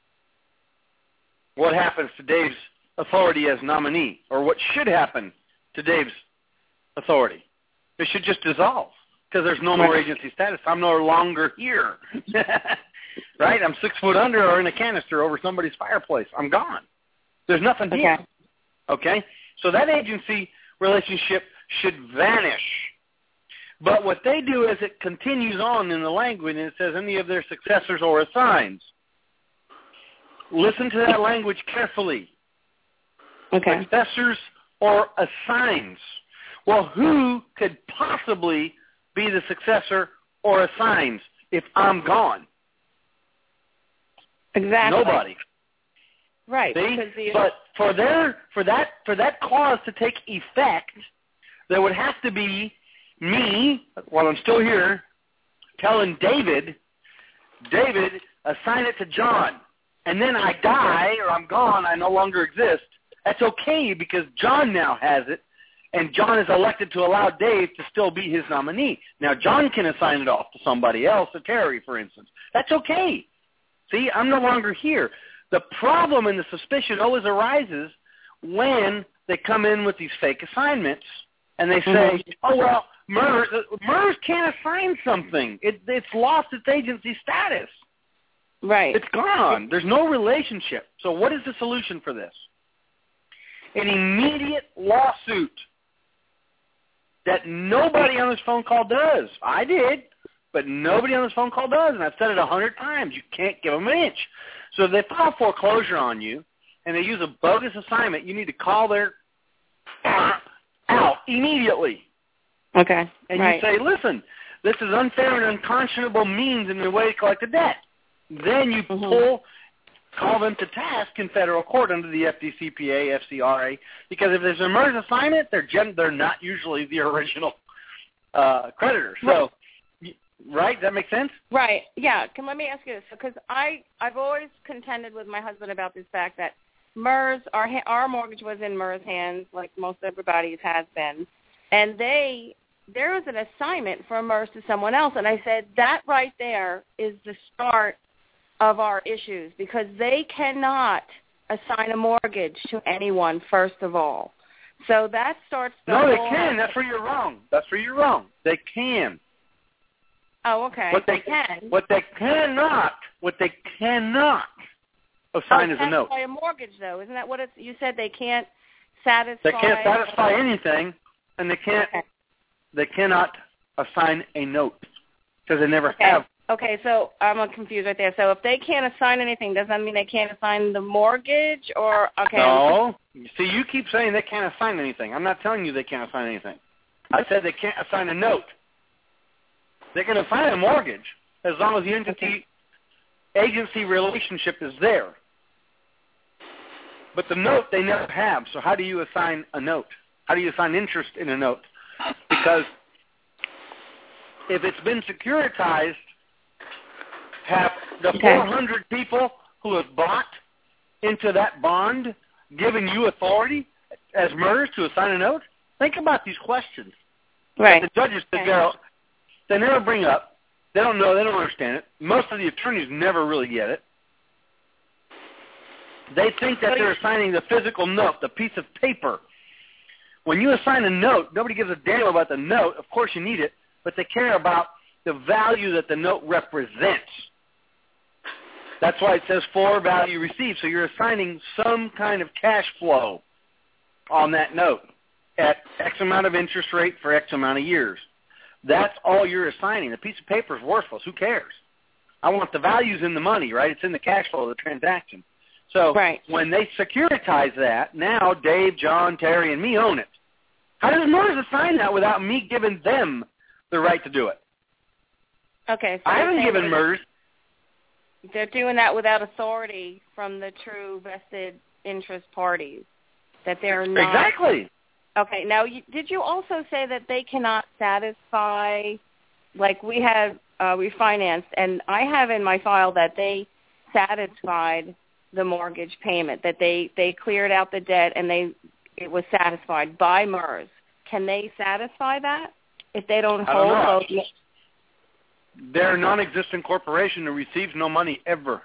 What happens to Dave's authority as nominee? Or what should happen to Dave's authority? It should just dissolve because there's no more agency status. I'm no longer here. Right? I'm 6 foot under or in a canister over somebody's fireplace. I'm gone. There's nothing here. Okay? So that agency relationship should vanish. But what they do is it continues on in the language, and it says any of their successors or assigns. Listen to that language carefully. Okay. Successors or assigns. Well, who could possibly be the successor or assigns if I'm gone? Exactly. Nobody. Right. But for that clause to take effect, there would have to be me, while I'm still here, telling David, assign it to John. And then I die or I'm gone, I no longer exist. That's okay because John now has it, and John is elected to allow Dave to still be his nominee. Now, John can assign it off to somebody else, to Terry, for instance. That's okay. See, I'm no longer here. The problem and the suspicion always arises when they come in with these fake assignments and they say, oh, well, MERS can't assign something. It's lost its agency status. Right. It's gone. There's no relationship. So what is the solution for this? An immediate lawsuit that nobody on this phone call does. I did, but nobody on this phone call does, and I've said it 100 times. You can't give them an inch. So if they file foreclosure on you and they use a bogus assignment, you need to call their out immediately. Okay. And you say, listen, this is unfair and unconscionable means in the way to collect a debt. Then you call them to task in federal court under the FDCPA, FCRA, because if there's an MERS assignment, they're not usually the original creditor. So, right? Does that make sense? Right. Yeah. Let me ask you this, because I've always contended with my husband about this fact that MERS, our mortgage was in MERS hands, like most everybody's has been, and there was an assignment from MERS to someone else, and I said that right there is the start of our issues, because they cannot assign a mortgage to anyone, first of all. So that starts the No, they whole... can. That's where you're wrong. That's where you're wrong. They can. Oh, okay. What they cannot assign is a note. Satisfy a mortgage, though. Isn't that what it's... You said they can't satisfy... They can't satisfy anything, and they cannot assign a note because they never have. Okay, so I'm confused right there. So if they can't assign anything, does that mean they can't assign the mortgage, or okay? No. See, you keep saying they can't assign anything. I'm not telling you they can't assign anything. I said they can't assign a note. They can assign a mortgage as long as the entity-agency relationship is there. But the note they never have. So how do you assign a note? How do you assign interest in a note? Because if it's been securitized, have the 400 people who have bought into that bond given you authority as MERS to assign a note? Think about these questions. Right. That the judges, they never bring up. They don't know. They don't understand it. Most of the attorneys never really get it. They think that they're assigning the physical note, the piece of paper. When you assign a note, nobody gives a damn about the note. Of course you need it, but they care about the value that the note represents. That's why it says for value received. So you're assigning some kind of cash flow on that note at X amount of interest rate for X amount of years. That's all you're assigning. The piece of paper is worthless. Who cares? I want the values in the money, right? It's in the cash flow of the transaction. So when they securitize that, now Dave, John, Terry, and me own it. How does MERS assign that without me giving them the right to do it? Okay. So I haven't given MERS. They're doing that without authority from the true vested interest parties, that they're not... Exactly. Okay. Now, did you also say that they cannot satisfy, like we had refinanced, and I have in my file that they satisfied the mortgage payment, that they cleared out the debt and it was satisfied by MERS. Can they satisfy that if they don't hold those? They're a non-existent corporation that receives no money ever.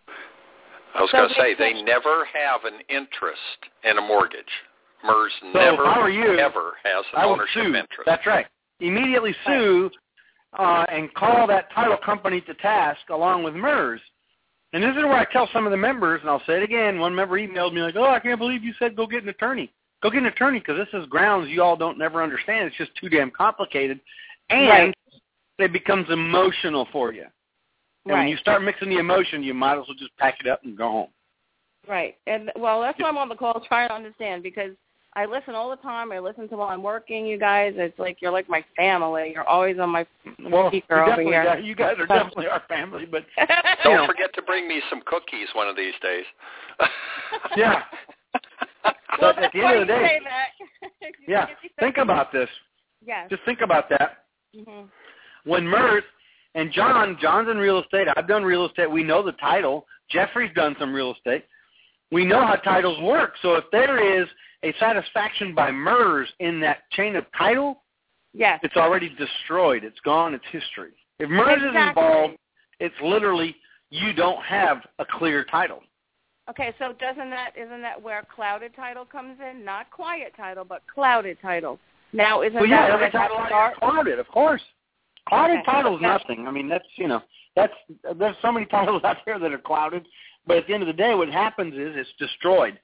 I was going to say, they never have an interest in a mortgage. MERS never, ever has an ownership interest. That's right. Immediately sue and call that title company to task along with MERS. And this is where I tell some of the members, and I'll say it again, one member emailed me like, oh, I can't believe you said go get an attorney. Go get an attorney because this is grounds you all don't never understand. It's just too damn complicated. And it becomes emotional for you. And when you start mixing the emotion, you might as well just pack it up and go home. Right. And well, that's why I'm on the call trying to understand, because I listen all the time. I listen to while I'm working, you guys. It's like you're like my family. You're always on my speaker over here. You guys are definitely our family. But don't forget to bring me some cookies one of these days. Yeah. Well, but at the end of the day, yeah, think about this. Yes. Just think about that. Mm-hmm. When MERS and John's in real estate. I've done real estate. We know the title. Jeffrey's done some real estate. We know how titles work. So if there is a satisfaction by MERS in that chain of title, it's already destroyed. It's gone. It's history. If MERS is involved, it's literally you don't have a clear title. Okay, so isn't that where clouded title comes in? Not quiet title, but clouded title. Now, isn't that every title is clouded, of course. Clouded title is nothing. I mean, there's so many titles out there that are clouded, but at the end of the day, what happens is it's destroyed.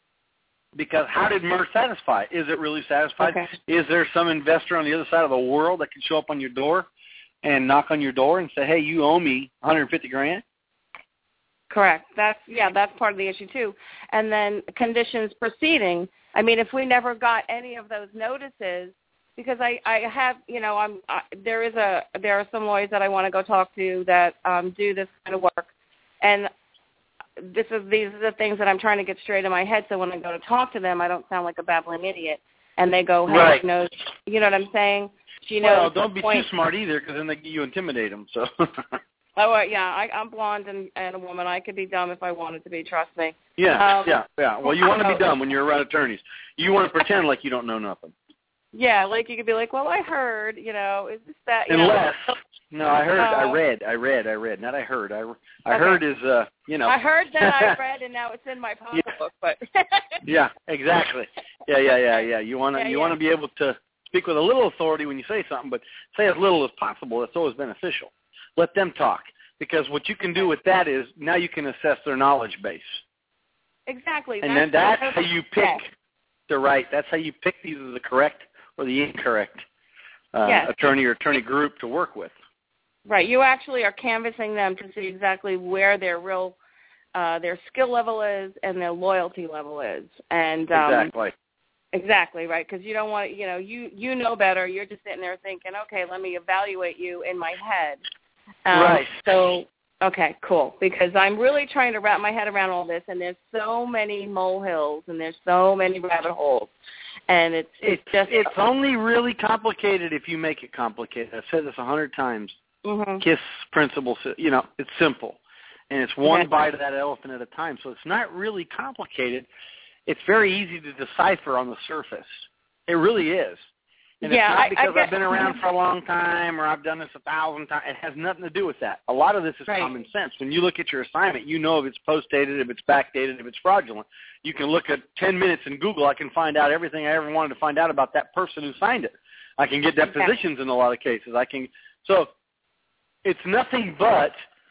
Because how did MERS satisfy? Is it really satisfied? Okay. Is there some investor on the other side of the world that can show up on your door and knock on your door and say, hey, you owe me $150,000? Correct. That's part of the issue too. And then conditions proceeding. I mean, if we never got any of those notices, because I have, there are some lawyers that I want to go talk to that do this kind of work, and these are the things that I'm trying to get straight in my head, so when I go to talk to them, I don't sound like a babbling idiot. And they go, hey, you know what I'm saying? Well, don't be too smart either, because then you intimidate them. So. Oh, I'm blonde and a woman. I could be dumb if I wanted to be. Trust me. Yeah. Well, you want to be dumb when you're around attorneys. You want to pretend like you don't know nothing. Yeah, like you could be like, well, I heard, is this that? Unless, no, I heard, I read, not I heard. I heard is, I heard that I read, and now it's in my pocketbook, but. Yeah, exactly. Yeah. You want to be able to speak with a little authority when you say something, but say as little as possible. That's always beneficial. Let them talk, because what you can do with that is now you can assess their knowledge base. Exactly. And then that's how you pick that's how you pick either the correct or the incorrect attorney or attorney group to work with. Right. You actually are canvassing them to see exactly where their real, their skill level is and their loyalty level is. And Exactly, right, because you don't want to, you know better. You're just sitting there thinking, okay, let me evaluate you in my head. Right. So, okay, cool, because I'm really trying to wrap my head around all this, and there's so many molehills, and there's so many rabbit holes, and it's only really complicated if you make it complicated. I've said this 100 times. Mm-hmm. KISS principle, it's simple, and it's one bite of that elephant at a time, so it's not really complicated. It's very easy to decipher on the surface. It really is. And it's not because I've been around for a long time or I've done this 1,000 times. It has nothing to do with that. A lot of this is common sense. When you look at your assignment, you know if it's post-dated, if it's backdated, if it's fraudulent. You can look at 10 minutes in Google. I can find out everything I ever wanted to find out about that person who signed it. I can get depositions in a lot of cases. So it's nothing but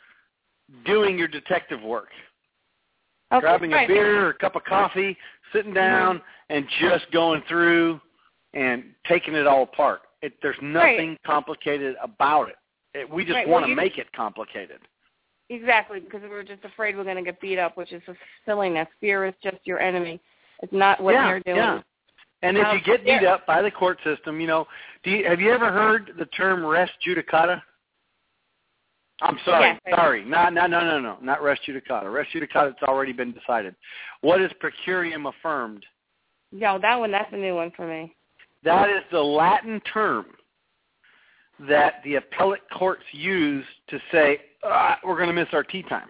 doing your detective work. Okay, grabbing a beer or a cup of coffee, sitting down, and just going through and taking it all apart. There's nothing complicated about it. We just want to make it complicated. Exactly, because we're just afraid we're going to get beat up, which is a silliness. Fear is just your enemy. It's not what you're doing. Yeah. And if you get beat up by the court system, have you ever heard the term res judicata? I'm sorry. No, not res judicata. Res judicata, it's already been decided. What is per curiam affirmed? No, that's a new one for me. That is the Latin term that the appellate courts use to say, we're going to miss our tea time.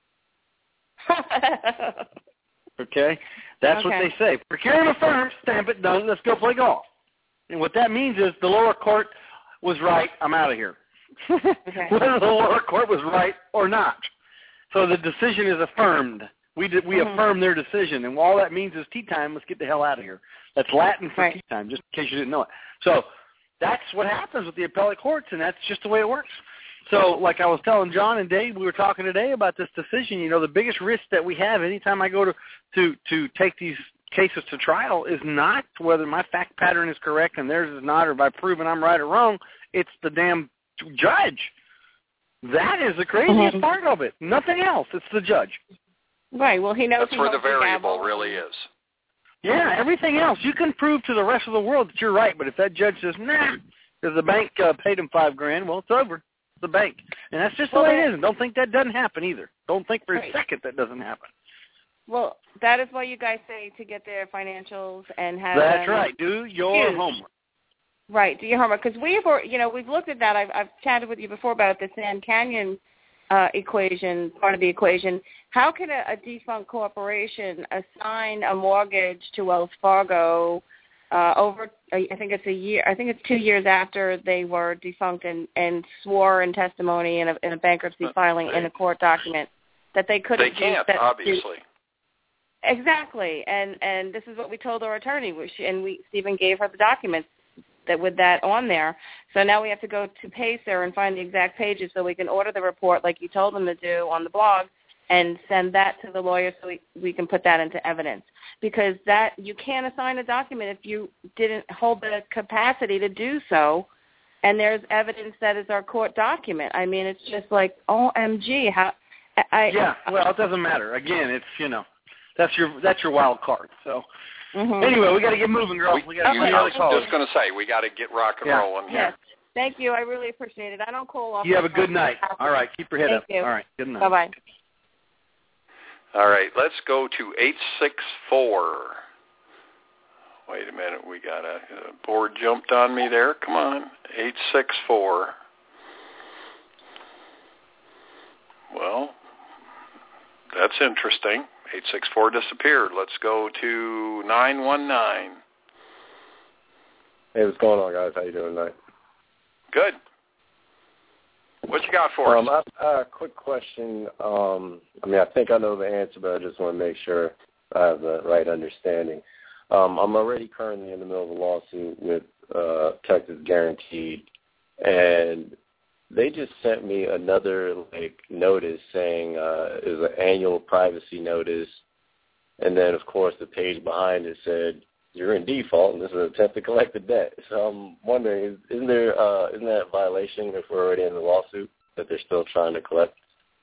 Okay? That's what they say. Per curiam affirmed, stamp it, done, let's go play golf. And what that means is the lower court was right, I'm out of here. Whether the lower court was right or not. So the decision is affirmed. We affirm their decision, and all that means is tea time. Let's get the hell out of here. That's Latin for tea time, just in case you didn't know it. So that's what happens with the appellate courts, and that's just the way it works. So like I was telling John and Dave, we were talking today about this decision. The biggest risk that we have anytime I go to take these cases to trial is not whether my fact pattern is correct and theirs is not, or if I've proven I'm right or wrong. It's the damn judge. That is the craziest part of it. Nothing else. It's the judge. Right. Well, he knows. That's where the variable really is. Yeah. Everything else, you can prove to the rest of the world that you're right. But if that judge says, nah, because the bank paid him $5,000, well, it's over. It's the bank, and that's just the way it is. And don't think that doesn't happen either. Don't think for a second that doesn't happen. Well, that is why you guys say to get their financials and have. That's right. Do your homework. Right, do your homework, because we've looked at that. I've chatted with you before about the Sand Canyon equation, part of the equation. How can a defunct corporation assign a mortgage to Wells Fargo over? I think it's a year. I think it's 2 years after they were defunct and swore in testimony in a bankruptcy filing in a court document that they couldn't. They can't, obviously. Exactly, and this is what we told our attorney, Stephen gave her the documents with that on there. So now we have to go to Pacer and find the exact pages so we can order the report like you told them to do on the blog and send that to the lawyer so we can put that into evidence. Because that you can't assign a document if you didn't hold the capacity to do so, and there's evidence that is our court document. I mean, it's just like, OMG. Well, it doesn't matter. Again, it's, that's your wild card. So anyway, we got to get moving, girl. I was just going to say, we got to get rock and rolling here. Yes. Thank you. I really appreciate it. I don't call off. You have a good night. All right. Keep your head up. You. All right. Good night. Bye-bye. All right. Let's go to 864. Wait a minute. We got a board jumped on me there. Come on. 864. Well, that's interesting. 864 disappeared. Let's go to 919. Hey, what's going on, guys? How you doing tonight? Good. What you got for us? A quick question. I think I know the answer, but I just want to make sure I have the right understanding. I'm already currently in the middle of a lawsuit with Texas Guaranteed, and they just sent me another notice saying it was an annual privacy notice, and then of course the page behind it said you're in default and this is an attempt to collect the debt. So I'm wondering, isn't that a violation if we're already in the lawsuit that they're still trying to collect?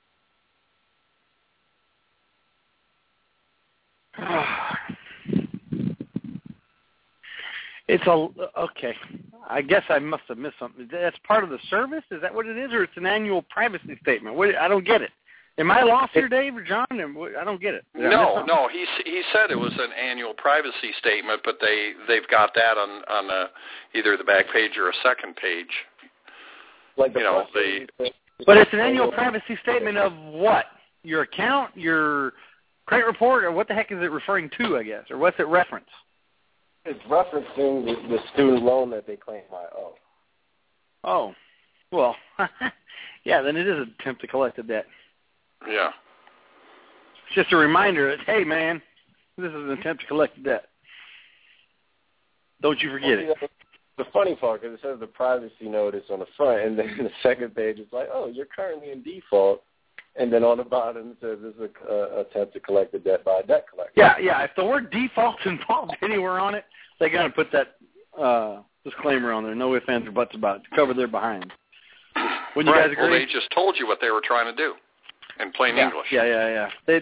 Okay. I guess I must have missed something. That's part of the service? Is that what it is, or it's an annual privacy statement? I don't get it. Am I lost here, Dave or John? I don't get it. No. He said it was an annual privacy statement, but they've got that on either the back page or a second page. But it's an annual privacy statement of what? Your account, your credit report, or what the heck is it referring to? I guess, or what's it reference? It's referencing the student loan that they claim I owe. Oh, well, yeah, then it is an attempt to collect the debt. Yeah. It's just a reminder that, hey, man, this is an attempt to collect the debt. Don't you forget it. The funny part is it says the privacy notice on the front, and then the second page is like, oh, you're currently in default. And then on the bottom it says this is an attempt to collect the debt by a debt collector. Yeah. If the word default's involved anywhere on it, they got to put that disclaimer on there. No ifs, ands, or buts about it to cover their behind. Wouldn't you guys agree? Well, they just told you what they were trying to do in plain English. Yeah. They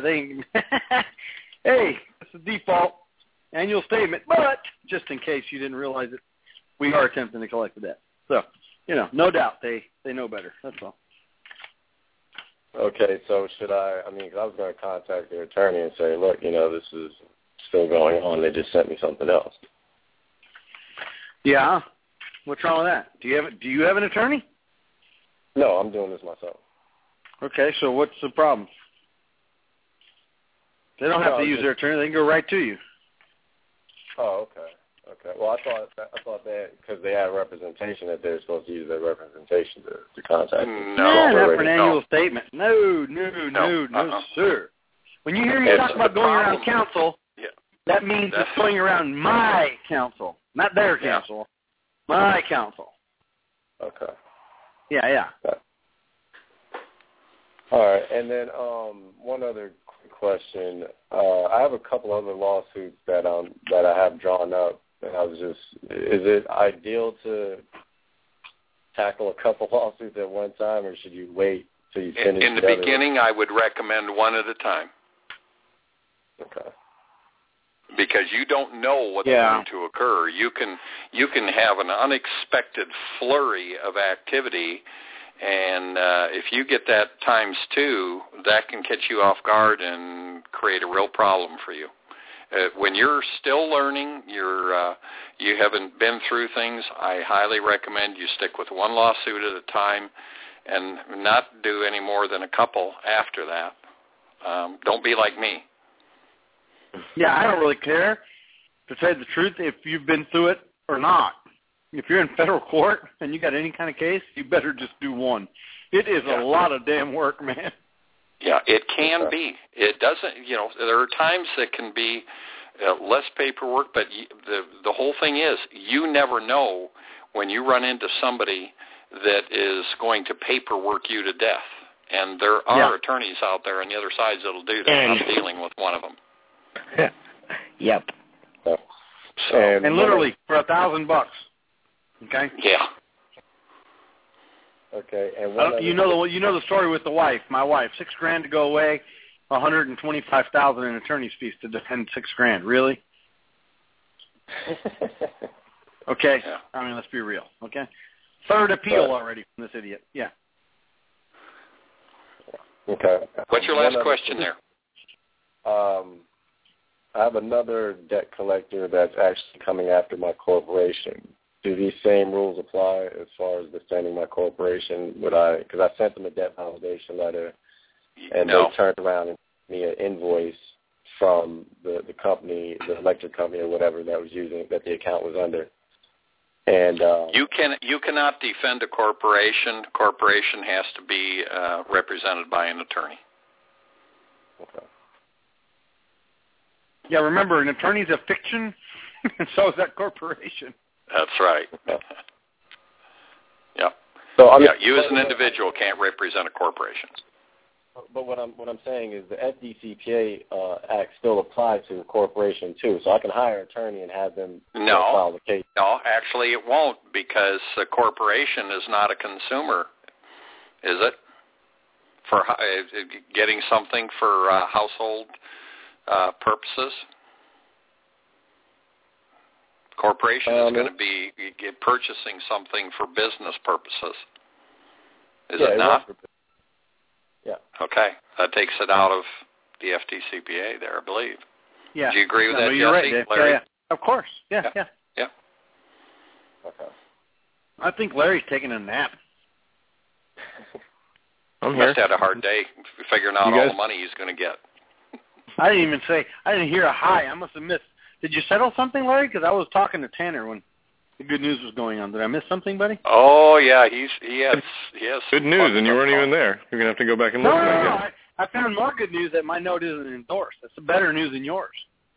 hey, it's a default annual statement, but just in case you didn't realize it, we are attempting to collect the debt. So, no doubt they know better. That's all. Okay, so should I mean, 'cause I was going to contact their attorney and say, look, this is still going on. They just sent me something else. Yeah. What's wrong with that? Do you have an attorney? No, I'm doing this myself. Okay, so what's the problem? They don't have to use their attorney. They can go right to you. Oh, okay. Well, I thought that because they had representation that they're supposed to use their representation to contact me. No, not for an annual statement. No, sir. When you hear me talk about going around counsel, that means it's going around my counsel, not their counsel. My counsel. Okay. Yeah. All right, and then one other quick question. I have a couple other lawsuits that I have drawn up. And is it ideal to tackle a couple lawsuits at one time, or should you wait till you finish? In the beginning, I would recommend one at a time. Okay. Because you don't know what's going to occur. You can have an unexpected flurry of activity, and if you get that times two, that can catch you off guard and create a real problem for you. When you're still learning, you haven't been through things, I highly recommend you stick with one lawsuit at a time and not do any more than a couple after that. Don't be like me. Yeah, I don't really care, to tell you the truth, if you've been through it or not. If you're in federal court and you got any kind of case, you better just do one. It is a lot of damn work, man. Yeah, it can be. It doesn't, there are times that can be less paperwork, but the whole thing is you never know when you run into somebody that is going to paperwork you to death. And there are attorneys out there on the other side that'll do that. I'm dealing with one of them. Yep. So, and literally for $1,000. Okay? Yeah. Okay, and you know the story with the wife. My wife, $6,000 to go away, $125,000 in attorney's fees to defend $6,000. Really? Okay. Yeah. I mean, let's be real. Okay. Third appeal already from this idiot. Yeah. Okay. What's your last question there? I have another debt collector that's actually coming after my corporation. do these same rules apply as far as defending my corporation? Because I sent them a debt validation letter, and they turned around and sent me an invoice from the company, the electric company or whatever that the account was under. And you cannot defend a corporation. Corporation has to be represented by an attorney. Okay. Yeah, remember, an attorney's a fiction, and so is that corporation. That's right. Yeah. So you as an individual can't represent a corporation. But what I'm saying is the FDCPA Act still applies to a corporation too. So I can hire an attorney and have them file the case. No, actually it won't, because a corporation is not a consumer, is it? For getting something for household purposes. Corporation is going to be purchasing something for business purposes. Is it not? Yeah. Okay. That takes it out of the FDCPA there, I believe. Yeah. Do you agree with that, you're Jesse? right, Larry? Yeah. Of course. Yeah. Okay. I think Larry's taking a nap. He must have had a hard day figuring out all the money he's going to get. I didn't hear a hi. I must have missed. Did you settle something, Larry? Because I was talking to Tanner when the good news was going on. Did I miss something, buddy? Oh, yeah. He has good news, and you weren't even there. You're going to have to go back and listen. No. I found more good news that my note isn't endorsed. That's better news than yours.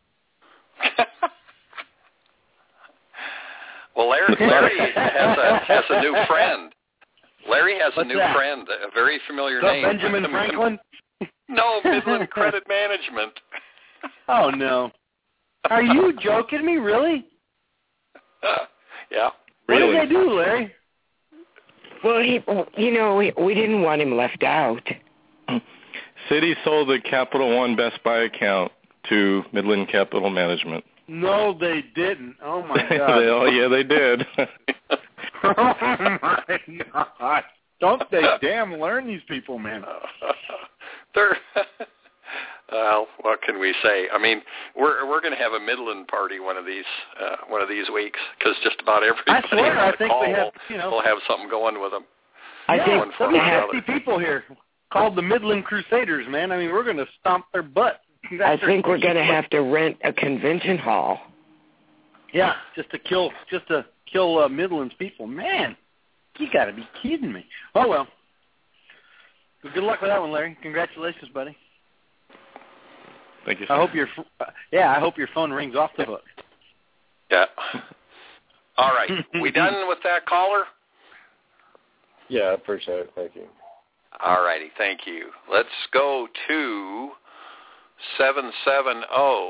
Well, Larry has a new friend. Larry has a new friend, a very familiar name. Benjamin Franklin? No, Midland Credit Management. Oh, no. Are you joking me, really? Yeah. Really? What did they do, Larry? Well, we didn't want him left out. Citi sold the Capital One Best Buy account to Midland Capital Management. No, they didn't. Oh, my God. Yeah, they did. Oh, my God. Don't they damn learn, these people, man. They're... Well, what can we say? I mean, we're going to have a Midland party one of these weeks, because just about everybody will have something going with them. I think 50 people here called the Midland Crusaders, man. I mean, we're going to stomp their butt. I think we're going to have to rent a convention hall. Yeah, just to kill Midland's people, man. You got to be kidding me. Oh well. Good luck with that one, Larry. Congratulations, buddy. Thank you, sir. I hope your phone rings off the hook. Yeah. All right. We done with that caller? Yeah, I appreciate it. Thank you. All righty. Thank you. Let's go to 770.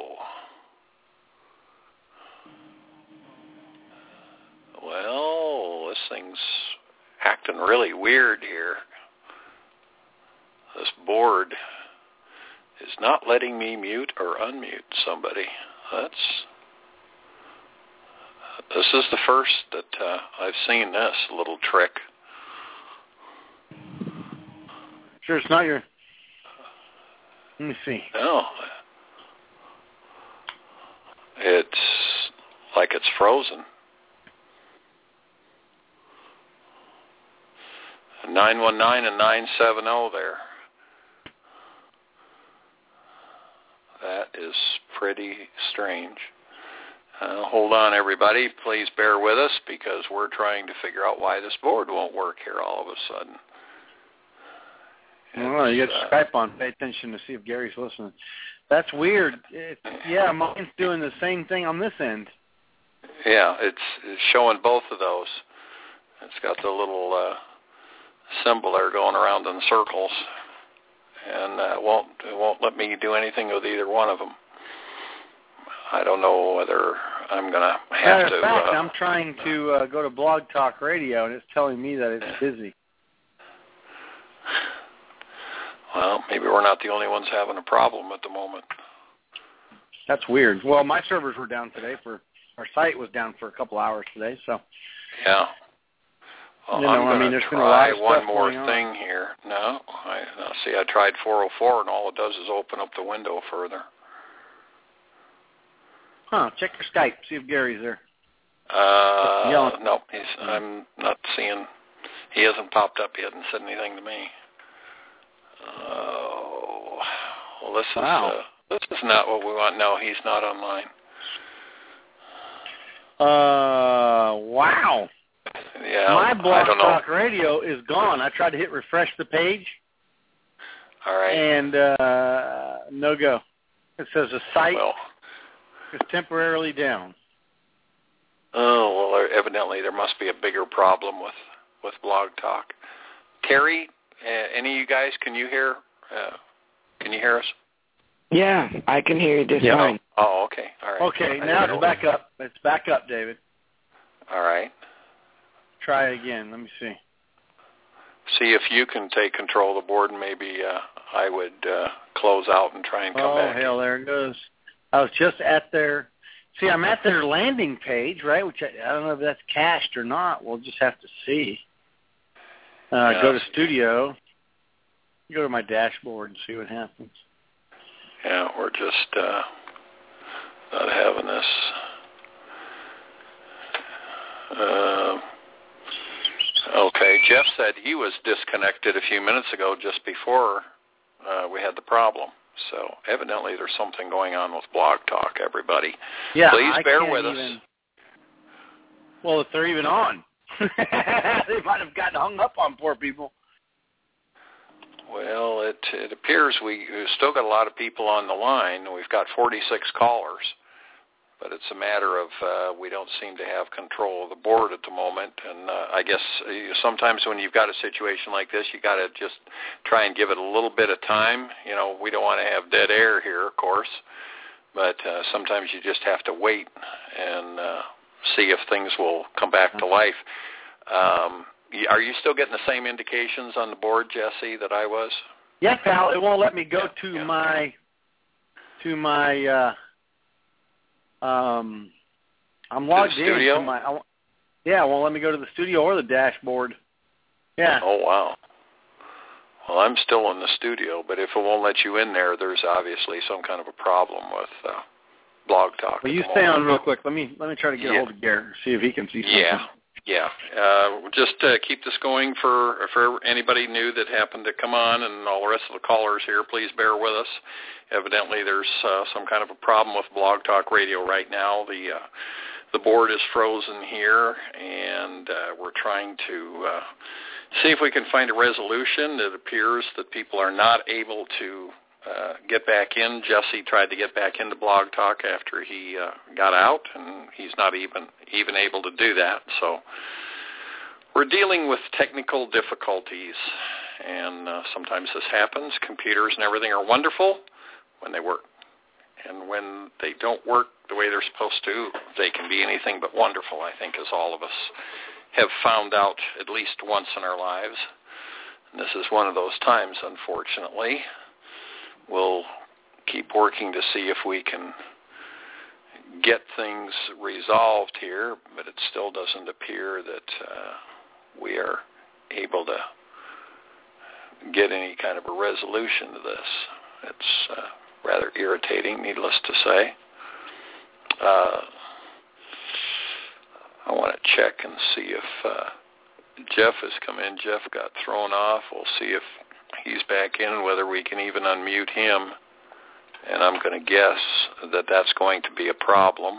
Well, this thing's acting really weird here. This board is not letting me mute or unmute somebody. This is the first that I've seen this little trick. Sure, it's not your... Let me see. No. It's like it's frozen. 919 and 970 there. That is pretty strange. Hold on, everybody. Please bear with us, because we're trying to figure out why this board won't work here all of a sudden. Well, you got Skype on. Pay attention to see if Gary's listening. That's weird. Mine's doing the same thing on this end. Yeah, it's showing both of those. It's got the little symbol there going around in circles, and it won't let me do anything with either one of them. I don't know whether I'm going to have to... I'm trying to go to Blog Talk Radio, and it's telling me that it's busy. Well, maybe we're not the only ones having a problem at the moment. That's weird. Well, my servers were down today. Our site was down for a couple hours today, so... Yeah. Well, I'm going to try one more thing here. No, I tried 404, and all it does is open up the window further. Huh, check your Skype, see if Gary's there. No, I'm not seeing. He hasn't popped up. He hasn't said anything to me. Well, this is not what we want. No, he's not online. Wow. Yeah, my Blog Talk Radio is gone. I tried to hit refresh the page. All right. And no go. It says the site is temporarily down. Oh, well, evidently there must be a bigger problem with Blog Talk. Terry, any of you guys, can you hear? Can you hear us? Yeah, I can hear you just fine. Oh, okay. All right. Okay, now it's back up. It's back up, David. All right. Try it again. Let me see. See if you can take control of the board, and maybe I would close out and try and come back. Oh, hell, there it goes. I was just at their... See, I'm at their landing page, right, which I don't know if that's cached or not. We'll just have to see. Go to Studio. Go to my dashboard and see what happens. Yeah, we're just not having this. Okay, Jeff said he was disconnected a few minutes ago just before we had the problem. So evidently there's something going on with Blog Talk, everybody. Yeah, please bear with us. Well, if they're even on. They might have gotten hung up on poor people. Well, it appears we've still got a lot of people on the line. We've got 46 callers, but it's a matter of we don't seem to have control of the board at the moment. And I guess sometimes when you've got a situation like this, you got to just try and give it a little bit of time. You know, we don't want to have dead air here, of course, but sometimes you just have to wait and see if things will come back to life. Are you still getting the same indications on the board, Jesse, that I was? Yeah, pal. It won't let me go to my I'm logged in to my. It won't let me go to the studio or the dashboard. Yeah. Oh wow. Well, I'm still in the studio, but if it won't let you in there, there's obviously some kind of a problem with Blog Talk. Well, you stay on real quick. Let me try to get a hold of Garrett, see if he can see something. Yeah. Just keep this going for anybody new that happened to come on, and all the rest of the callers here. Please bear with us. Evidently, there's some kind of a problem with Blog Talk Radio right now. The board is frozen here, and we're trying to see if we can find a resolution. It appears that people are not able to get back in. Jesse tried to get back into Blog Talk after he got out, and he's not even able to do that. So we're dealing with technical difficulties, and sometimes this happens. Computers and everything are wonderful when they work, and when they don't work the way they're supposed to, they can be anything but wonderful, I think, as all of us have found out at least once in our lives. And this is one of those times, unfortunately. We'll keep working to see if we can get things resolved here, but it still doesn't appear that we are able to get any kind of a resolution to this. It's rather irritating, needless to say. I want to check and see if Jeff has come in. Jeff got thrown off. We'll see if he's back in, whether we can even unmute him. And I'm going to guess that that's going to be a problem,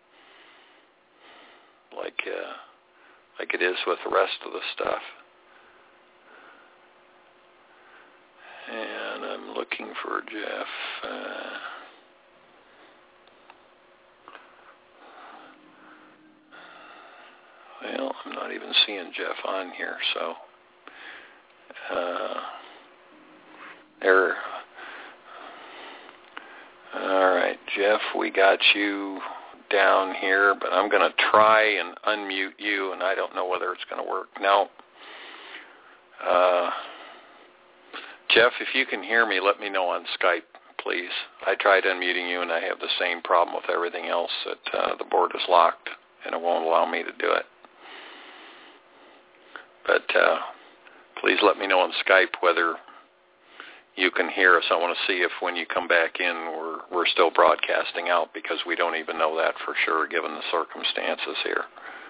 like it is with the rest of the stuff. And I'm looking for Jeff. Well, I'm not even seeing Jeff on here, so there. All right, Jeff, we got you down here, but I'm going to try and unmute you, and I don't know whether it's going to work. No. Jeff, if you can hear me, let me know on Skype, please. I tried unmuting you, and I have the same problem with everything else, that the board is locked, and it won't allow me to do it. But please let me know on Skype whether you can hear us. I want to see if when you come back in we're still broadcasting out, because we don't even know that for sure given the circumstances here.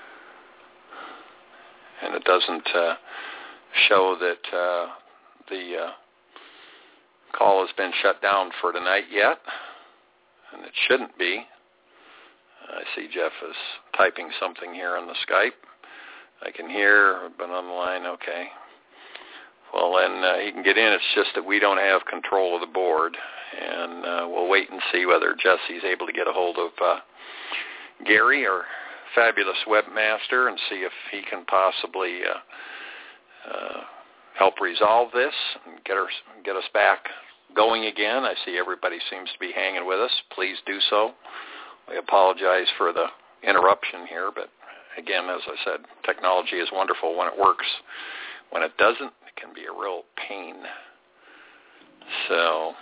And it doesn't show that the call has been shut down for tonight yet, and it shouldn't be. I see Jeff is typing something here on the Skype. I can hear, I've been on the line, okay. Well, then he can get in. It's just that we don't have control of the board, and we'll wait and see whether Jesse's able to get a hold of Gary, our fabulous webmaster, and see if he can possibly help resolve this and get us back going again. I see everybody seems to be hanging with us. Please do so. I apologize for the interruption here, but again, as I said, technology is wonderful when it works. When it doesn't, it can be a real pain. So,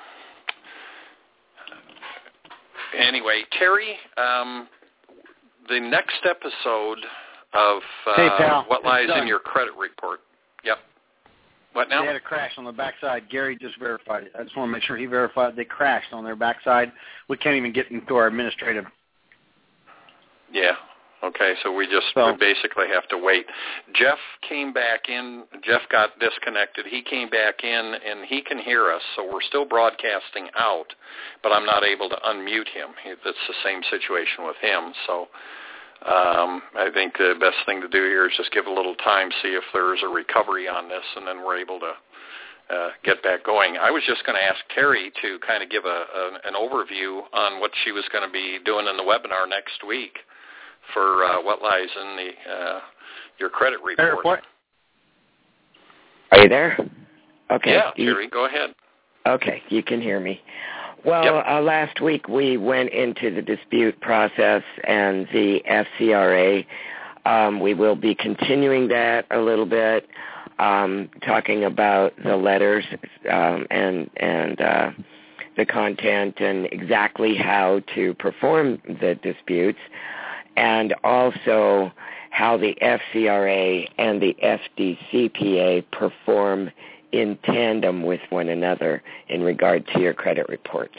anyway, Terry, the next episode of What Lies in Your Credit Report. Yep. What now? They had a crash on the backside. Gary just verified it. I just want to make sure he verified they crashed on their backside. We can't even get into our administrative. Yeah. Okay, so we basically have to wait. Jeff came back in. Jeff got disconnected. He came back in, and he can hear us, so we're still broadcasting out, but I'm not able to unmute him. It's the same situation with him, so I think the best thing to do here is just give a little time, see if there's a recovery on this, and then we're able to get back going. I was just going to ask Terry to kind of give an overview on what she was going to be doing in the webinar next week for What Lies in your Credit Report. Are you there? Okay. Yeah, Terry, go ahead. Okay, you can hear me. Well, last week we went into the dispute process and the FCRA. We will be continuing that a little bit, talking about the letters and the content and exactly how to perform the disputes, and also how the FCRA and the FDCPA perform in tandem with one another in regard to your credit reports.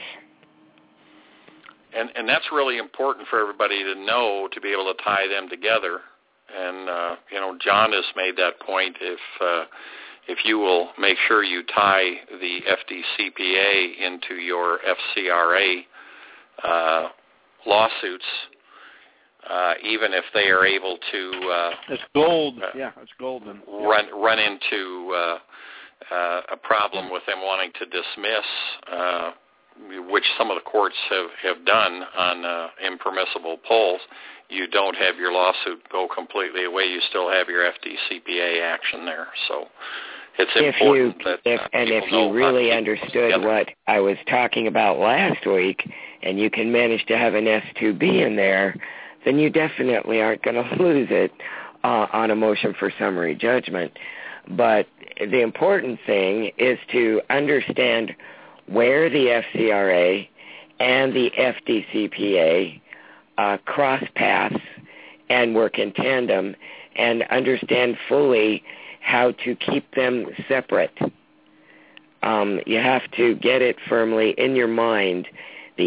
And that's really important for everybody to know, to be able to tie them together. And, John has made that point. If you will make sure you tie the FDCPA into your FCRA lawsuits, even if they are able to it's gold. It's golden. Run into a problem with them wanting to dismiss, which some of the courts have done on impermissible polls. You don't have your lawsuit go completely away. You still have your FDCPA action there. So it's important if you really understood what I was talking about last week, and you can manage to have an S2B in there, then you definitely aren't going to lose it on a motion for summary judgment. But the important thing is to understand where the FCRA and the FDCPA cross paths and work in tandem, and understand fully how to keep them separate. You have to get it firmly in your mind. The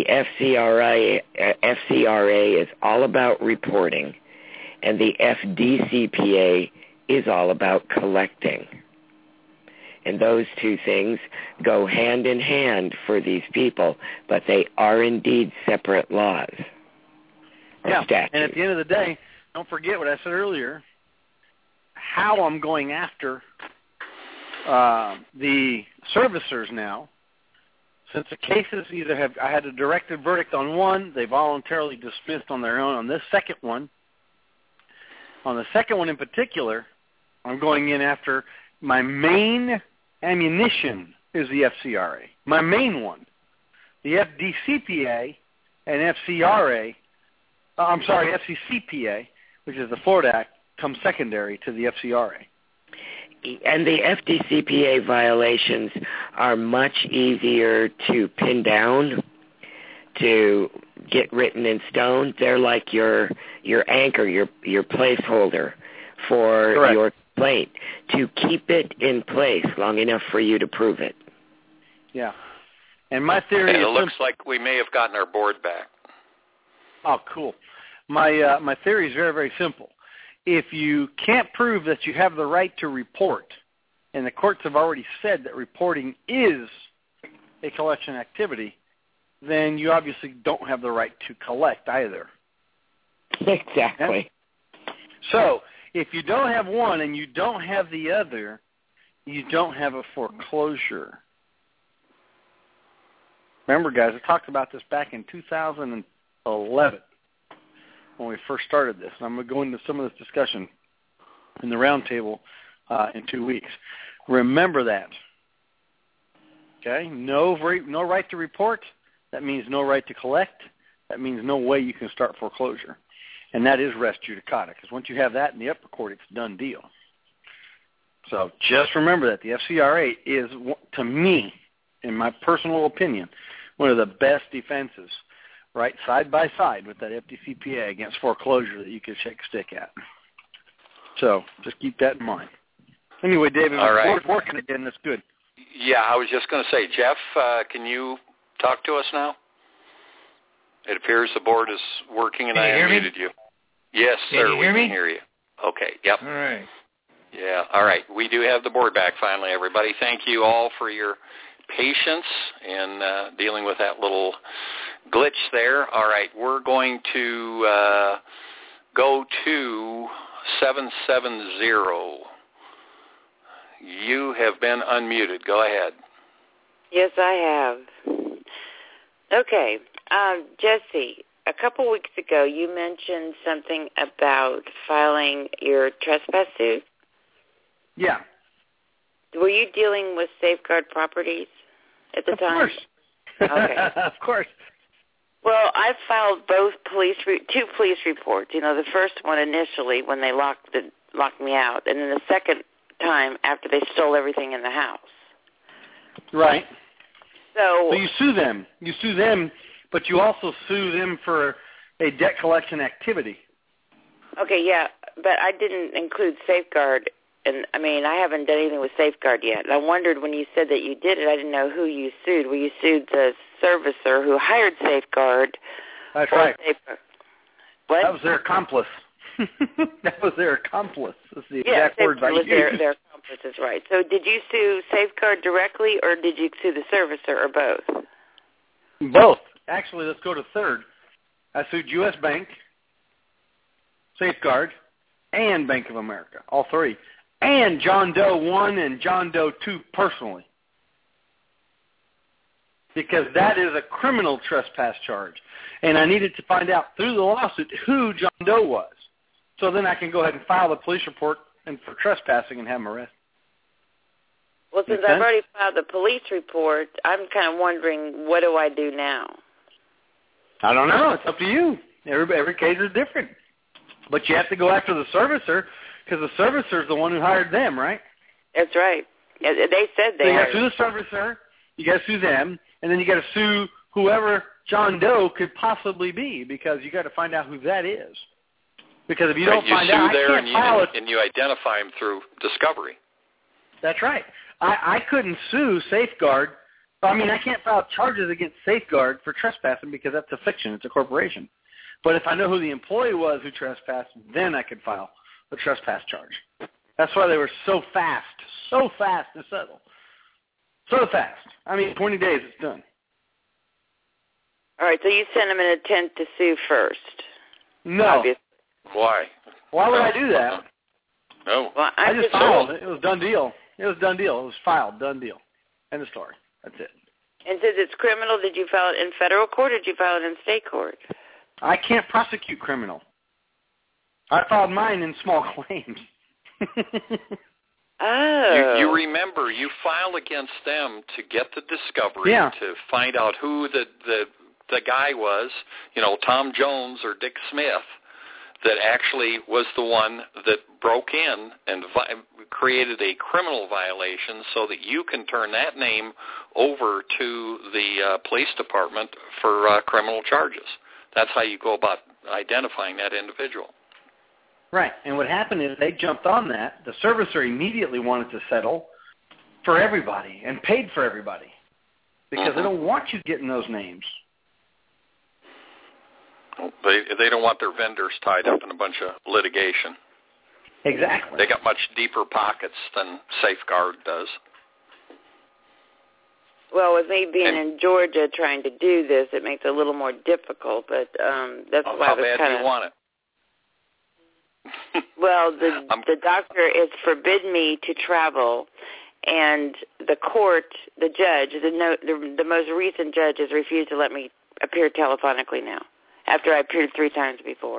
FCRA is all about reporting, and the FDCPA is all about collecting. And those two things go hand in hand for these people, but they are indeed separate laws. Statutes. And at the end of the day, don't forget what I said earlier, how I'm going after the servicers now. Since the cases I had a directed verdict on one, they voluntarily dismissed on their own. On this second one, on the second one in particular, I'm going in after my main ammunition is the FCRA. My main one. The FDCPA and FCCPA, which is the Florida Act, comes secondary to the FCRA. And the FDCPA violations are much easier to pin down, to get written in stone. They're like your anchor, your placeholder for your complaint, to keep it in place long enough for you to prove it. Yeah. And my theory and is it looks like we may have gotten our board back. Oh, cool. My theory is very, very simple. If you can't prove that you have the right to report, and the courts have already said that reporting is a collection activity, then you obviously don't have the right to collect either. Exactly. Okay? So if you don't have one and you don't have the other, you don't have a foreclosure. Remember, guys, I talked about this back in 2011 when we first started this. And I'm going to go into some of this discussion in the roundtable in 2 weeks. Remember that. Okay? No right to report. That means no right to collect. That means no way you can start foreclosure. And that is res judicata, because once you have that in the upper court, it's a done deal. So just remember that. The FCRA is, to me, in my personal opinion, one of the best defenses, right, side by side with that FDCPA against foreclosure that you can shake a stick at. So just keep that in mind. Anyway, David, we're working again. That's good. Yeah, I was just going to say, Jeff, can you talk to us now? It appears the board is working, and I unmuted you. Yes, sir, we can hear you. Okay, yep. All right. Yeah, all right. We do have the board back finally, everybody. Thank you all for your patience in dealing with that little glitch there. All right, we're going to go to 770. You have been unmuted. Go ahead. Yes, I have. Okay. Jesse, a couple weeks ago you mentioned something about filing your trespass suit. Yeah. Were you dealing with Safeguard Properties at the time? Of course. Okay. Of course. Well, I filed both two police reports. You know, the first one initially when they locked me out, and then the second time after they stole everything in the house. Right. So you sue them. You sue them, but you also sue them for a debt collection activity. Okay, yeah, but I didn't include Safeguard. And, I mean, I haven't done anything with Safeguard yet. And I wondered when you said that you did it, I didn't know who you sued. Well, you sued the servicer who hired Safeguard. That's right. What? That was their accomplice. That was their accomplice. That's the exact words I used. Their accomplice is right. So did you sue Safeguard directly, or did you sue the servicer, or both? Both. Actually, let's go to third. I sued U.S. Bank, Safeguard, and Bank of America, all three. And John Doe 1 and John Doe 2 personally. Because that is a criminal trespass charge. And I needed to find out through the lawsuit who John Doe was. So then I can go ahead and file the police report and for trespassing and have him arrested. Well, since I've already filed the police report, I'm kind of wondering, what do I do now? I don't know. It's up to you. Every case is different. But you have to go after the servicer, because the servicer is the one who hired them, right? That's right. Yeah, they said they hired. So you got to sue the servicer, you got to sue them, and then you got to sue whoever John Doe could possibly be, because you got to find out who that is. Because if you don't find out, I can't file it. And you identify him through discovery. That's right. I couldn't sue Safeguard. I mean, I can't file charges against Safeguard for trespassing because that's a fiction. It's a corporation. But if I know who the employee was who trespassed, then I could file the trespass charge. That's why they were so fast to settle. So fast. I mean, 20 days, it's done. All right, so you sent them an intent to sue first. No. Obviously. Why? Why would I do that? No. Well, I just filed it. It was done deal. It was done deal. It was filed. Done deal. End of story. That's it. And since it's criminal, did you file it in federal court or did you file it in state court? I can't prosecute criminal. I filed mine in small claims. Oh. You remember, you file against them to get the discovery, to find out who the guy was, Tom Jones or Dick Smith, that actually was the one that broke in and created a criminal violation so that you can turn that name over to the police department for criminal charges. That's how you go about identifying that individual. Right, and what happened is they jumped on that. The servicer immediately wanted to settle for everybody and paid for everybody. because they don't want you getting those names. They don't want their vendors tied up in a bunch of litigation. Exactly. They got much deeper pockets than Safeguard does. Well, with me being in Georgia trying to do this, it makes it a little more difficult, but that's why how bad do you want it? Well, the doctor has forbidden me to travel, and the court, the judge, the most recent judge has refused to let me appear telephonically now, after I appeared 3 times before.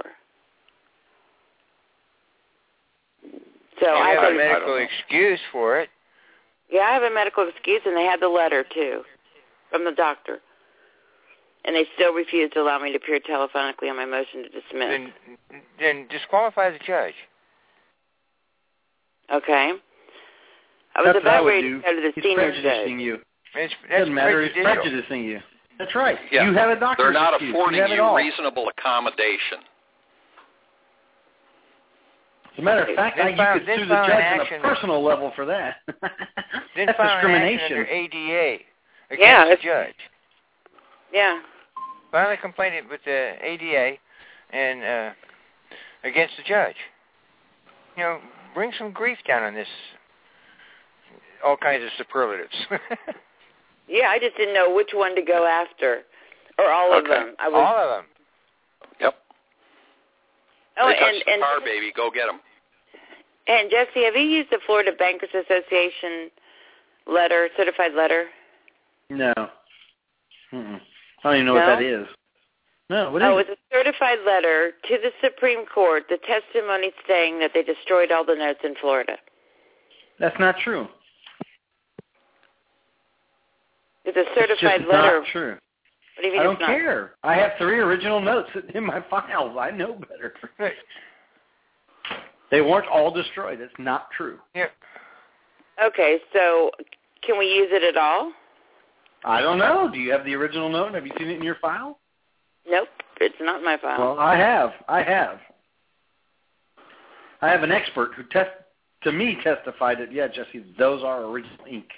So I have a medical excuse for it. Yeah, I have a medical excuse, and they had the letter, too, from the doctor. And they still refuse to allow me to appear telephonically on my motion to dismiss. Then disqualify the judge. Okay. I was about ready to go to the senior judge. Prejudicing you. That's doesn't matter. He's prejudicing you. That's right. Yeah. You have a doctor's They're not excuse. affording you reasonable accommodation. As a matter of fact, you could sue the judge on a personal level for that. That's discrimination. Under ADA against the judge. Yeah. File a complaint with the ADA and against the judge. You know, bring some grief down on this. All kinds of superlatives. Yeah, I just didn't know which one to go after, or all of them. All of them. Yep. Oh, they touched the car, baby. Go get them. And Jesse, have you used the Florida Bankers Association letter, certified letter? No. I don't even know what that is. No, what is it? It's a certified letter to the Supreme Court, the testimony saying that they destroyed all the notes in Florida. That's not true. It's a certified it's letter. Not true. What do you mean I don't care. I have 3 original notes in my files. I know better. They weren't all destroyed. It's not true. Yeah. Okay, so can we use it at all? I don't know. Do you have the original note? Have you seen it in your file? Nope, it's not in my file. Well, I have. I have an expert who testified that, yeah, Jesse, those are original ink.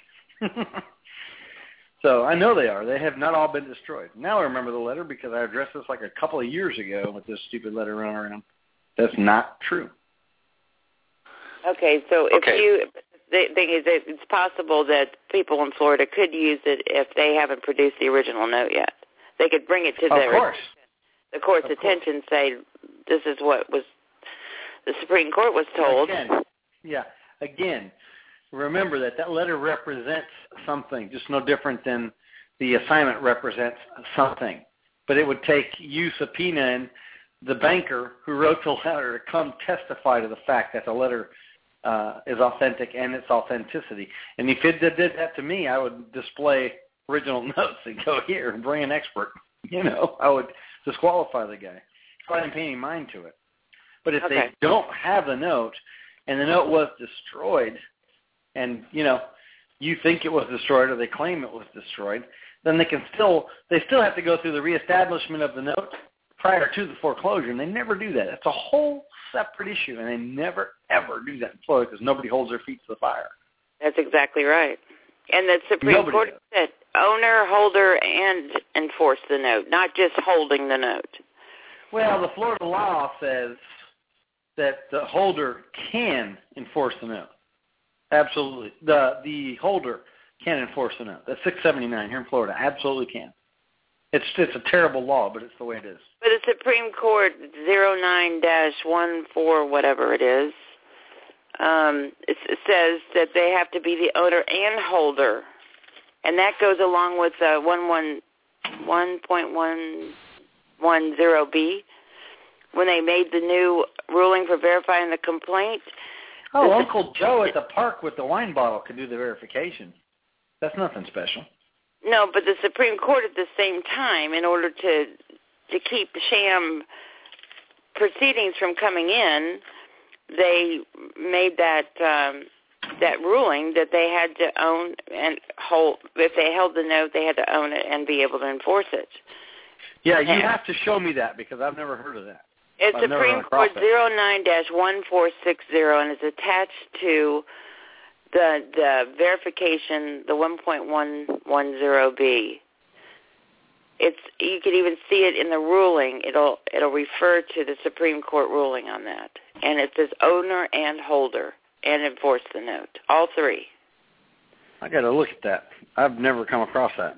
So I know they are. They have not all been destroyed. Now I remember the letter because I addressed this like a couple of years ago with this stupid letter running around. That's not true. Okay, so the thing is that it's possible that people in Florida could use it if they haven't produced the original note yet. They could bring it to the court's attention, say this is what was the Supreme Court was told. Again, remember that letter represents something, just no different than the assignment represents something. But it would take you subpoenaing the banker who wrote the letter to come testify to the fact that the letter is authentic and its authenticity. And if it did that to me, I would display original notes and go here and bring an expert. I would disqualify the guy. So I didn't pay any mind to it. But if they don't have the note and the note was destroyed and, you think it was destroyed or they claim it was destroyed, then they still have to go through the reestablishment of the note prior to the foreclosure, and they never do that. It's a whole separate issue, and they never, ever do that in Florida because nobody holds their feet to the fire. That's exactly right. And the Supreme Court said owner, holder, and enforce the note, not just holding the note. Well, the Florida law says that the holder can enforce the note. Absolutely. The holder can enforce the note. That's 679 here in Florida. Absolutely can. It's a terrible law, but it's the way it is. But the Supreme Court 09-14, whatever it is, it says that they have to be the owner and holder, and that goes along with 1.110B when they made the new ruling for verifying the complaint. Oh, Uncle Joe at the park with the wine bottle could do the verification. That's nothing special. No, but the Supreme Court at the same time, in order to keep sham proceedings from coming in, they made that ruling that they had to own and hold. If they held the note, they had to own it and be able to enforce it. Yeah, you have to show me that because I've never heard of that. It's Supreme Court 09-1460, and it's attached to the verification, the 1.110B. You could even see it in the ruling. It'll refer to the Supreme Court ruling on that, and it says owner and holder and enforce the note. All three. I got to look at that. I've never come across that.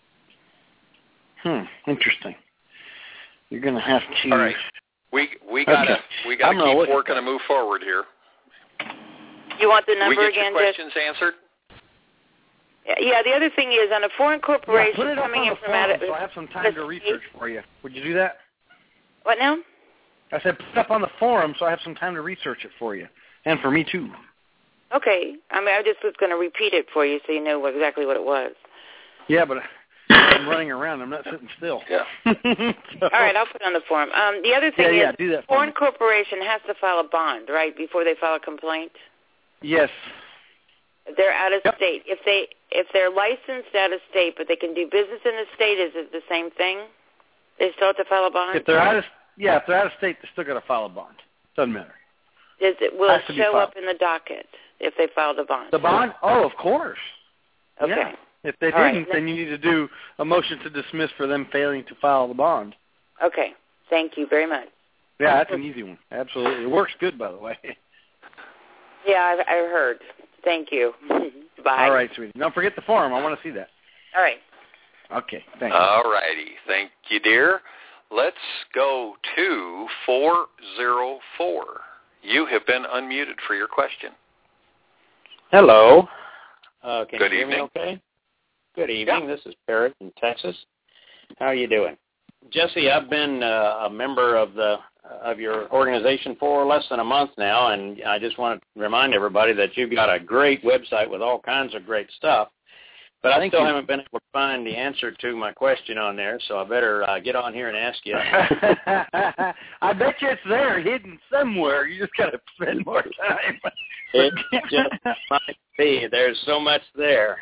Interesting. You're going to have to. All right. We gotta keep working to move forward here. You want the number we get again? Your questions answered? Yeah. The other thing is on a foreign corporation put it up coming on in the from forum, out of. so I have some time to research for you. Would you do that? What now? I said put it up on the forum, so I have some time to research it for you, and for me too. Okay. I mean, I just was going to repeat it for you so you know exactly what it was. Yeah, but I'm running around. I'm not sitting still. Yeah. All right, I'll put it on the forum. The other thing is, do that foreign corporation has to file a bond, right, before they file a complaint? Yes. They're out of state. If they're licensed out of state, but they can do business in the state, is it the same thing? They still have to file a bond? If they're out of state, they still got to file a bond. Doesn't matter. Will it show up in the docket if they filed a bond? The bond? Oh, of course. Okay. Yeah. If they didn't, then you need to do a motion to dismiss for them failing to file the bond. Okay. Thank you very much. Yeah, that's an easy one. Absolutely. It works good, by the way. Yeah, I heard. Thank you. Bye. All right, sweetie. Don't forget the forum. I want to see that. All right. Okay, thank you. All righty. Thank you, dear. Let's go to 404. You have been unmuted for your question. Hello. Can Good you hear evening. me okay? Good evening. Yeah. This is Parrot in Texas. How are you doing? Jesse, I've been a member of your organization for less than a month now, and I just want to remind everybody that you've got a great website with all kinds of great stuff. But I still haven't been able to find the answer to my question on there, so I better get on here and ask you. I bet you it's there, hidden somewhere. You just got to spend more time. It just might be. There's so much there.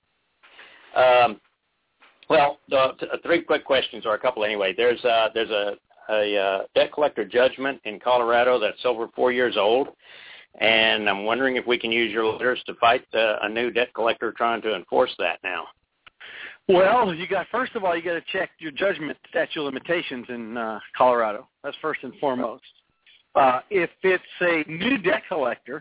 Well, three quick questions, or a couple anyway. There's a debt collector judgment in Colorado that's over 4 years old, and I'm wondering if we can use your letters to fight a new debt collector trying to enforce that now. Well, first of all, you got to check your judgment statute of limitations in Colorado. That's first and foremost. If it's a new debt collector,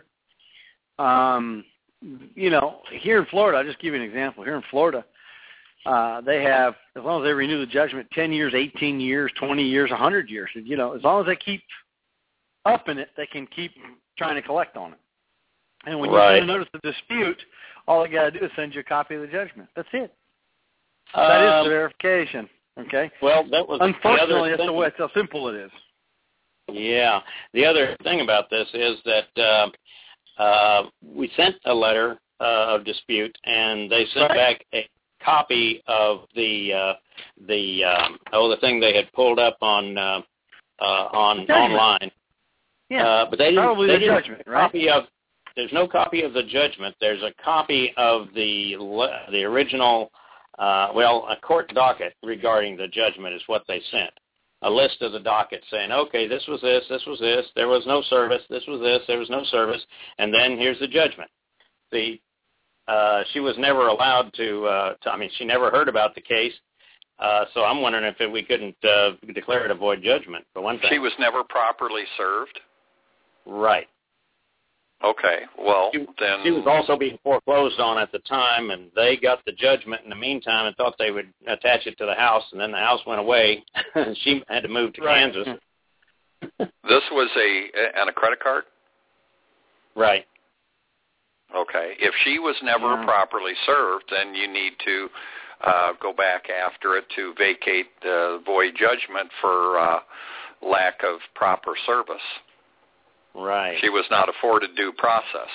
here in Florida, I'll just give you an example. Here in Florida, they have, as long as they renew the judgment, 10 years, 18 years, 20 years, 100 years. As long as they keep upping it, they can keep trying to collect on it. And when you send a notice of dispute, all they got to do is send you a copy of the judgment. That's it. That is the verification. Okay. Well, that was unfortunately that's how simple it is. Yeah. The other thing about this is that we sent a letter of dispute, and they sent back a copy of the thing they had pulled up on online. Yeah, but they didn't. Probably they the didn't judgment, right? There's no copy of the judgment. There's a copy of the original, a court docket regarding the judgment is what they sent. A list of the docket saying, okay, this was this, there was no service, this was this, there was no service, and then here's the judgment. She was never allowed she never heard about the case, so I'm wondering if we couldn't declare it a void judgment, for one thing. She was never properly served? Right. Okay, well, then... She was also being foreclosed on at the time, and they got the judgment in the meantime and thought they would attach it to the house, and then the house went away, and she had to move to Kansas. This was on a credit card? Right. Okay. If she was never properly served, then you need to go back after it to vacate the void judgment for lack of proper service. Right. She was not afforded due process.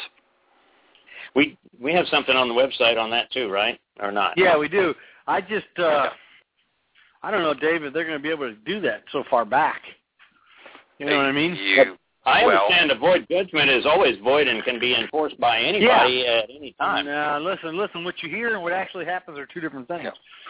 We have something on the website on that too, right? Or not? Yeah, we do. I just, I don't know, David, they're going to be able to do that so far back. You know what I mean? I understand a void judgment is always void and can be enforced by anybody at any time. Listen, what you hear and what actually happens are two different things.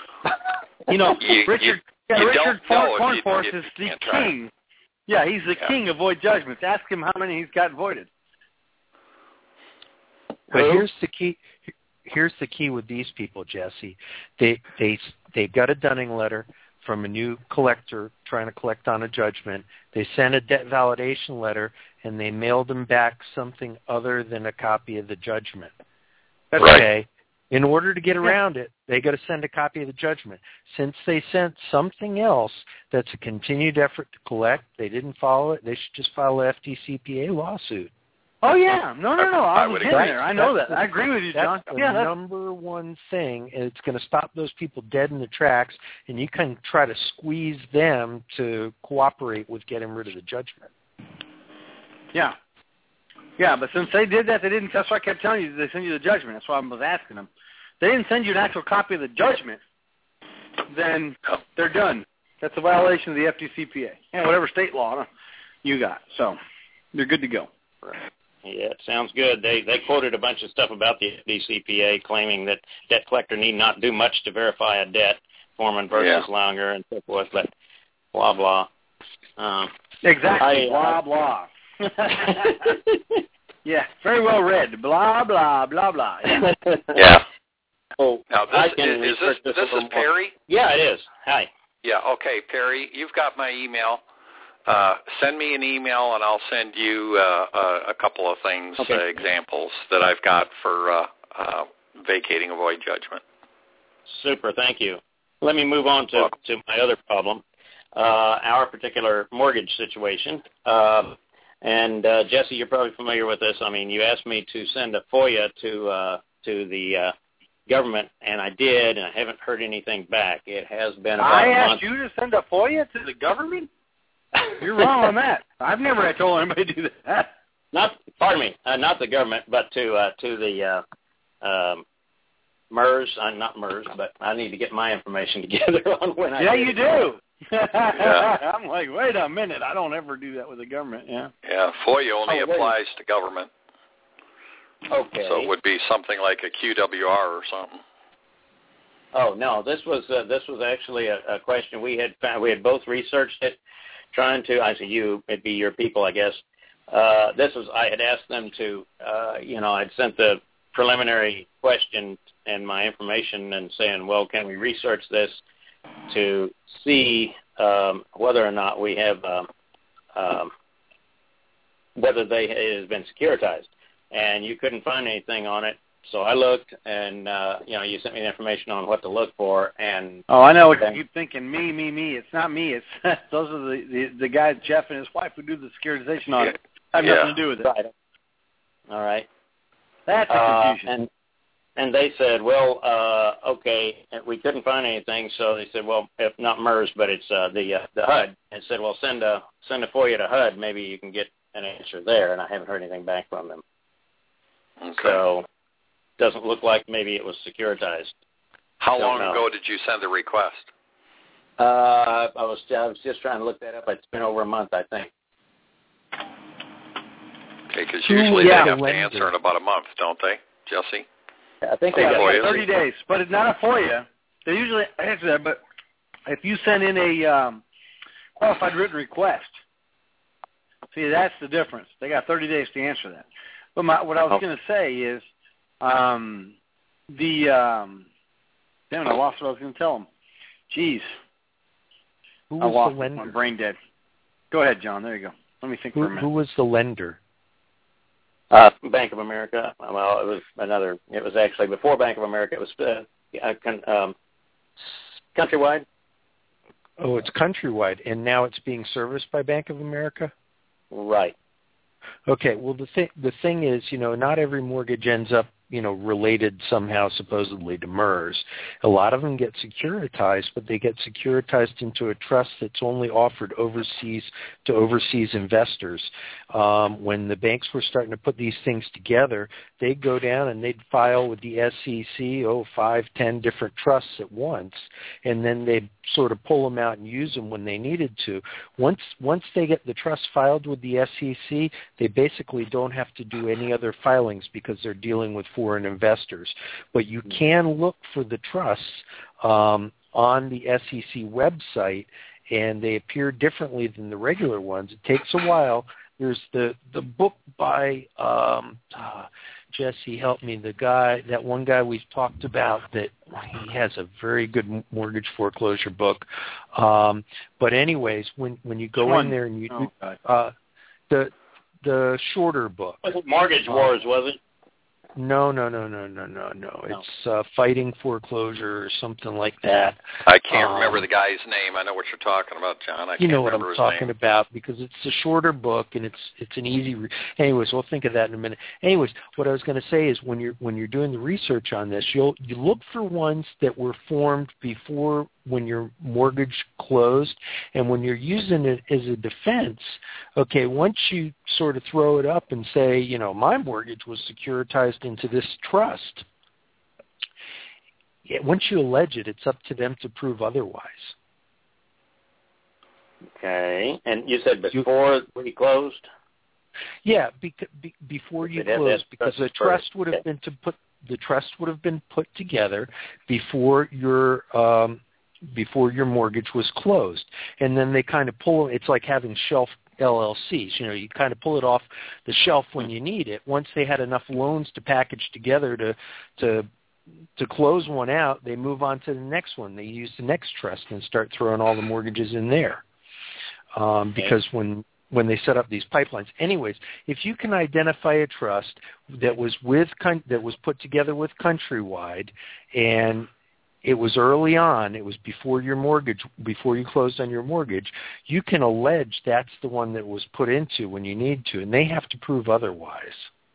Richard Cornforth is the king. Yeah, he's the king of void judgments. Ask him how many he's got voided. But here's the key. Here's the key with these people, Jesse. They got a Dunning letter from a new collector trying to collect on a judgment. They sent a debt validation letter, and they mailed them back something other than a copy of the judgment. That's okay. In order to get around it, they got to send a copy of the judgment. Since they sent something else that's a continued effort to collect, they didn't follow it, they should just file a FDCPA lawsuit. Oh, yeah. No. I was in agree. there. I know that. I agree with you, John. That's the number one thing. It's going to stop those people dead in the tracks, and you can try to squeeze them to cooperate with getting rid of the judgment. Yeah. Yeah, but since they did that, they didn't. That's why I kept telling you they send you the judgment. That's why I was asking them. They didn't send you an actual copy of the judgment. Then they're done. That's a violation of the FDCPA and whatever state law you got. So you're good to go. Yeah, it sounds good. They quoted a bunch of stuff about the FDCPA, claiming that debt collector need not do much to verify a debt, Foreman versus Langer and so forth, but blah, blah. Exactly, blah, blah. Yeah, very well read. Blah, blah, blah, blah. Yeah. Oh, now, this is Perry? Yeah, it is. Hi. Yeah, okay, Perry, you've got my email. Send me an email, and I'll send you a couple of things, examples that I've got for vacating a void judgment. Super, thank you. Let me move on to my other problem, our particular mortgage situation. And Jesse, you're probably familiar with this. I mean, you asked me to send a FOIA to the government, and I did, and I haven't heard anything back. It has been about a month. I asked you to send a FOIA to the government? You're wrong on that. I've never told anybody to do that. Not the government, but to the MERS. Not MERS, but I need to get my information together on when I. Yeah, you do. I'm like, wait a minute. I don't ever do that with the government. Yeah. Yeah, FOIA only applies to government. Okay. So it would be something like a QWR or something. Oh no, this was actually a question we had found. We had both researched it, trying to. I say you, it'd be your people, I guess. I had asked them to. I'd sent the preliminary question and my information and saying, well, can we research this to see whether or not we have whether it has been securitized. And you couldn't find anything on it, so I looked, and you sent me the information on what to look for. And I know what you keep thinking. Me. It's not me. It's those are the guys, Jeff and his wife, who do the securitization on it. I have nothing to do with it. Right. All right. That's a confusion. And they said, well, okay, we couldn't find anything, so they said, well, if not MERS, but it's the HUD, and said, well, send a FOIA to HUD, maybe you can get an answer there, and I haven't heard anything back from them. Okay. So doesn't look like maybe it was securitized. How long ago did you send the request? I was just trying to look that up. It's been over a month, I think. Okay, because usually they have to answer in about a month, don't they, Jesse? I think they got 30 days, but it's not a FOIA. They usually answer that, but if you send in a qualified written request, see, that's the difference. They got 30 days to answer that. But what I was going to say is damn it, I lost what I was going to tell them. Jeez. I lost it. My brain dead. Go ahead, John. There you go. Let me think for a minute. Who was the lender? Bank of America. Well, it was actually before Bank of America. It was Countrywide. Oh, it's Countrywide, and now it's being serviced by Bank of America? Right. Okay, well, the thing is, not every mortgage ends up, related somehow supposedly to MERS. A lot of them get securitized, but they get securitized into a trust that's only offered overseas to overseas investors. When the banks were starting to put these things together, they'd go down and they'd file with the SEC, 5, 10 different trusts at once, and then they'd sort of pull them out and use them when they needed to. Once they get the trust filed with the SEC, they basically don't have to do any other filings because they're dealing with foreign investors. But you can look for the trusts on the SEC website, and they appear differently than the regular ones. It takes a while. There's the book by Jesse help me. That one guy we've talked about, that he has a very good mortgage foreclosure book. But anyways, when you go in there and you the shorter book. Was it Mortgage Wars, was it? No. It's Fighting Foreclosure or something like that. I can't remember the guy's name. I know what you're talking about, John. I you can't know what remember I'm his talking name. about, because it's a shorter book and it's an easy. Anyways, we'll think of that in a minute. Anyways, what I was going to say is when you're doing the research on this, you look for ones that were formed before when your mortgage closed, and when you're using it as a defense. Okay, once you sort of throw it up and say, you know, my mortgage was securitized into this trust. Once you allege it, it's up to them to prove otherwise. Okay, and you said before we closed? Yeah, before you closed, because the trust would have been put together before your mortgage was closed, and then they kind of pull. It's like having shelf LLCs. You know, you kind of pull it off the shelf when you need it. Once they had enough loans to package together to close one out, they move on to the next one. They use the next trust and start throwing all the mortgages in there. Because when they set up these pipelines. Anyways, if you can identify a trust that was put together with Countrywide, and it was early on, it was before you closed on your mortgage, you can allege that's the one that was put into when you need to, and they have to prove otherwise.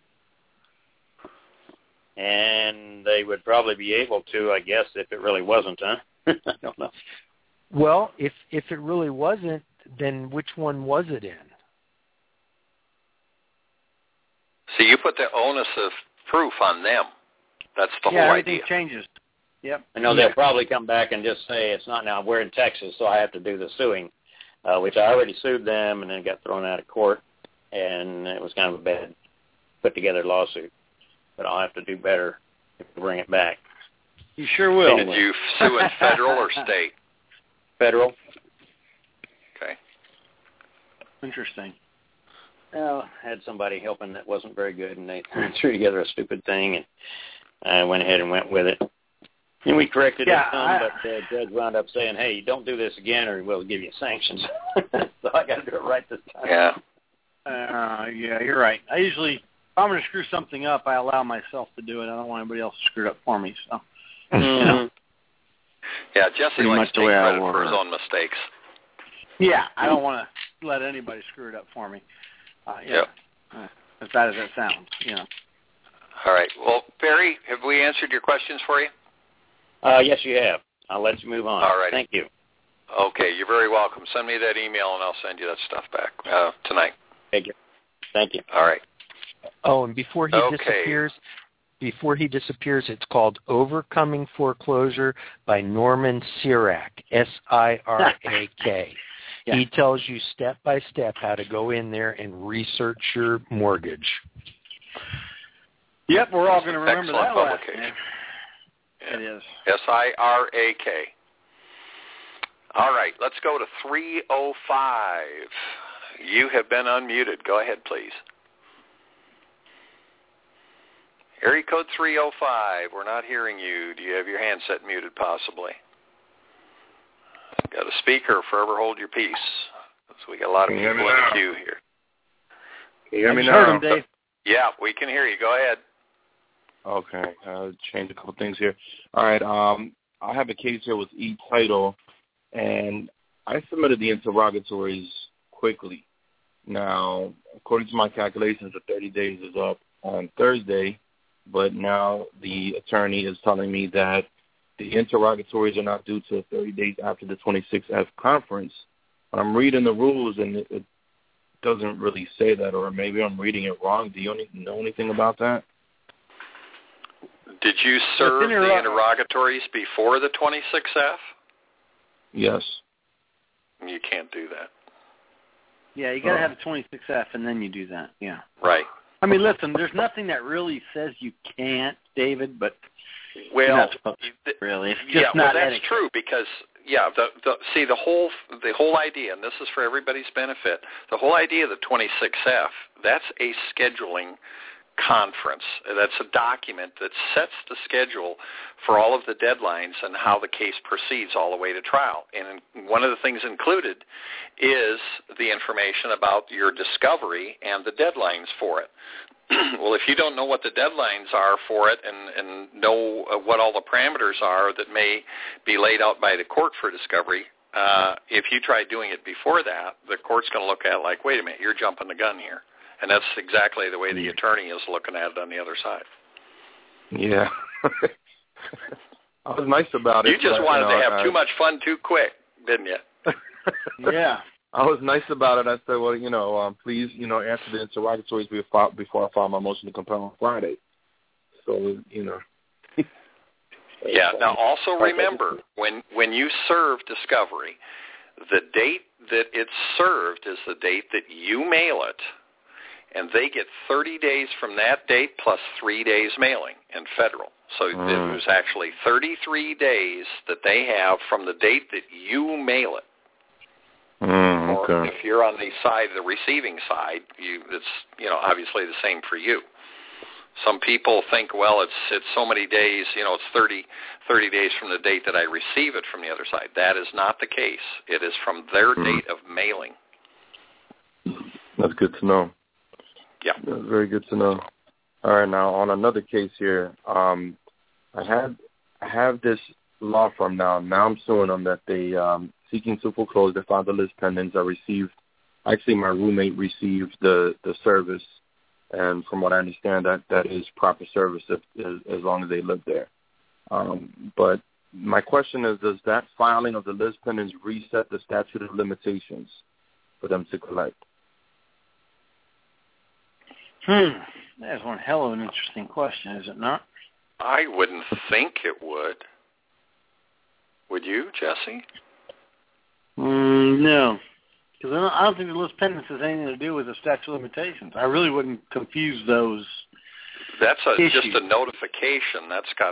And they would probably be able to, I guess, if it really wasn't, huh? I don't know. Well, if it really wasn't, then which one was it in? So you put the onus of proof on them. That's the whole everything idea. Changes. Yep. I know they'll probably come back and just say it's not now. We're in Texas, so I have to do the suing, which I already sued them and then got thrown out of court, and it was kind of a bad put-together lawsuit. But I'll have to do better if we bring it back. You sure will. Did you sue in federal or state? Federal. Okay. Interesting. Well, I had somebody helping that wasn't very good, and they threw together a stupid thing, and I went ahead and went with it. And we corrected it some, but the judge wound up saying, hey, don't do this again or we'll give you sanctions. So I got to do it right this time. Yeah. Yeah, you're right. I usually, if I'm going to screw something up, I allow myself to do it. I don't want anybody else to screw it up for me. So, you know. Yeah, Jesse likes to take credit for his own mistakes. Yeah, I don't want to let anybody screw it up for me. As bad as that sounds, you know. All right. Well, Barry, have we answered your questions for you? Yes, you have. I'll let you move on. All right. Thank you. Okay, you're very welcome. Send me that email, and I'll send you that stuff back tonight. Thank you. Thank you. All right. Oh, and before he disappears, it's called Overcoming Foreclosure by Norman Sirak, Sirak. Yeah. He tells you step by step how to go in there and research your mortgage. Yep, we're all going to remember excellent that publication. It is. Sirak. All right, let's go to 305. You have been unmuted. Go ahead, please. Area code 305. We're not hearing you. Do you have your handset muted, possibly? Got a speaker, forever hold your peace. So we got a lot of people in the queue here. Can you hear me now? Heard him, Dave. Yeah, we can hear you. Go ahead. Okay, I'll change a couple things here. All right, I have a case here with eTitle, and I submitted the interrogatories quickly. Now, according to my calculations, the 30 days is up on Thursday, but now the attorney is telling me that the interrogatories are not due to 30 days after the 26F conference. But I'm reading the rules, and it doesn't really say that, or maybe I'm reading it wrong. Do you know anything about that? Did you serve the interrogatories before the 26F? Yes. You can't do that. Yeah, you got to have the 26F, and then you do that. Yeah. Right. I mean, listen, there's nothing that really says you can't, David, but well, really, it's just not that's etiquette. true because the whole idea, and this is for everybody's benefit, the whole idea of the 26F, that's a scheduling conference. That's a document that sets the schedule for all of the deadlines and how the case proceeds all the way to trial. And one of the things included is the information about your discovery and the deadlines for it. Well, if you don't know what the deadlines are for it and know what all the parameters are that may be laid out by the court for discovery, if you try doing it before that, the court's going to look at it like, wait a minute, you're jumping the gun here. And that's exactly the way the attorney is looking at it on the other side. Yeah. I was nice about it. You just wanted to have too much fun too quick, didn't you? Yeah. I was nice about it. I said, well, please, answer the interrogatories before I file my motion to compel on Friday. So, Yeah. Now, also remember, when you serve discovery, the date that it's served is the date that you mail it, and they get 30 days from that date plus 3 days mailing in federal. So there's actually 33 days that they have from the date that you mail it. Or if you're on the side, the receiving side, it's obviously the same for you. Some people think, well, it's so many days, it's 30 days from the date that I receive it from the other side. That is not the case. It is from their date of mailing. That's good to know. Yeah. That's very good to know. All right, now on another case here, I have this law firm now. Now I'm suing them that they seeking to foreclose their fatherless pendants. Actually my roommate received the service, and from what I understand, that is proper service as long as they live there. But my question is, does that filing of the Liz pendants reset the statute of limitations for them to collect? That's one hell of an interesting question, is it not? I wouldn't think it would. Would you, Jesse? No. Because I don't think the list pendants has anything to do with the statute of limitations. I really wouldn't confuse those. That's issues. Just a notification. That's got,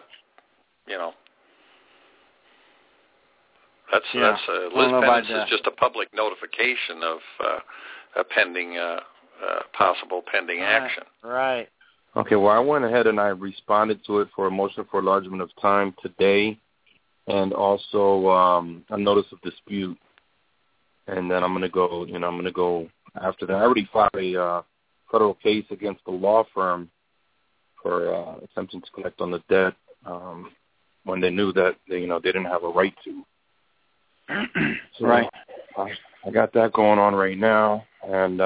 that's a list pendants is just a public notification of a pending, possible pending action. Right. Okay, well, I went ahead and I responded to it for a motion for enlargement of time today, and also a notice of dispute. And then I'm going to go after that. I already filed a federal case against the law firm for attempting to collect on the debt when they knew that they didn't have a right to. So right. I got that going on right now. And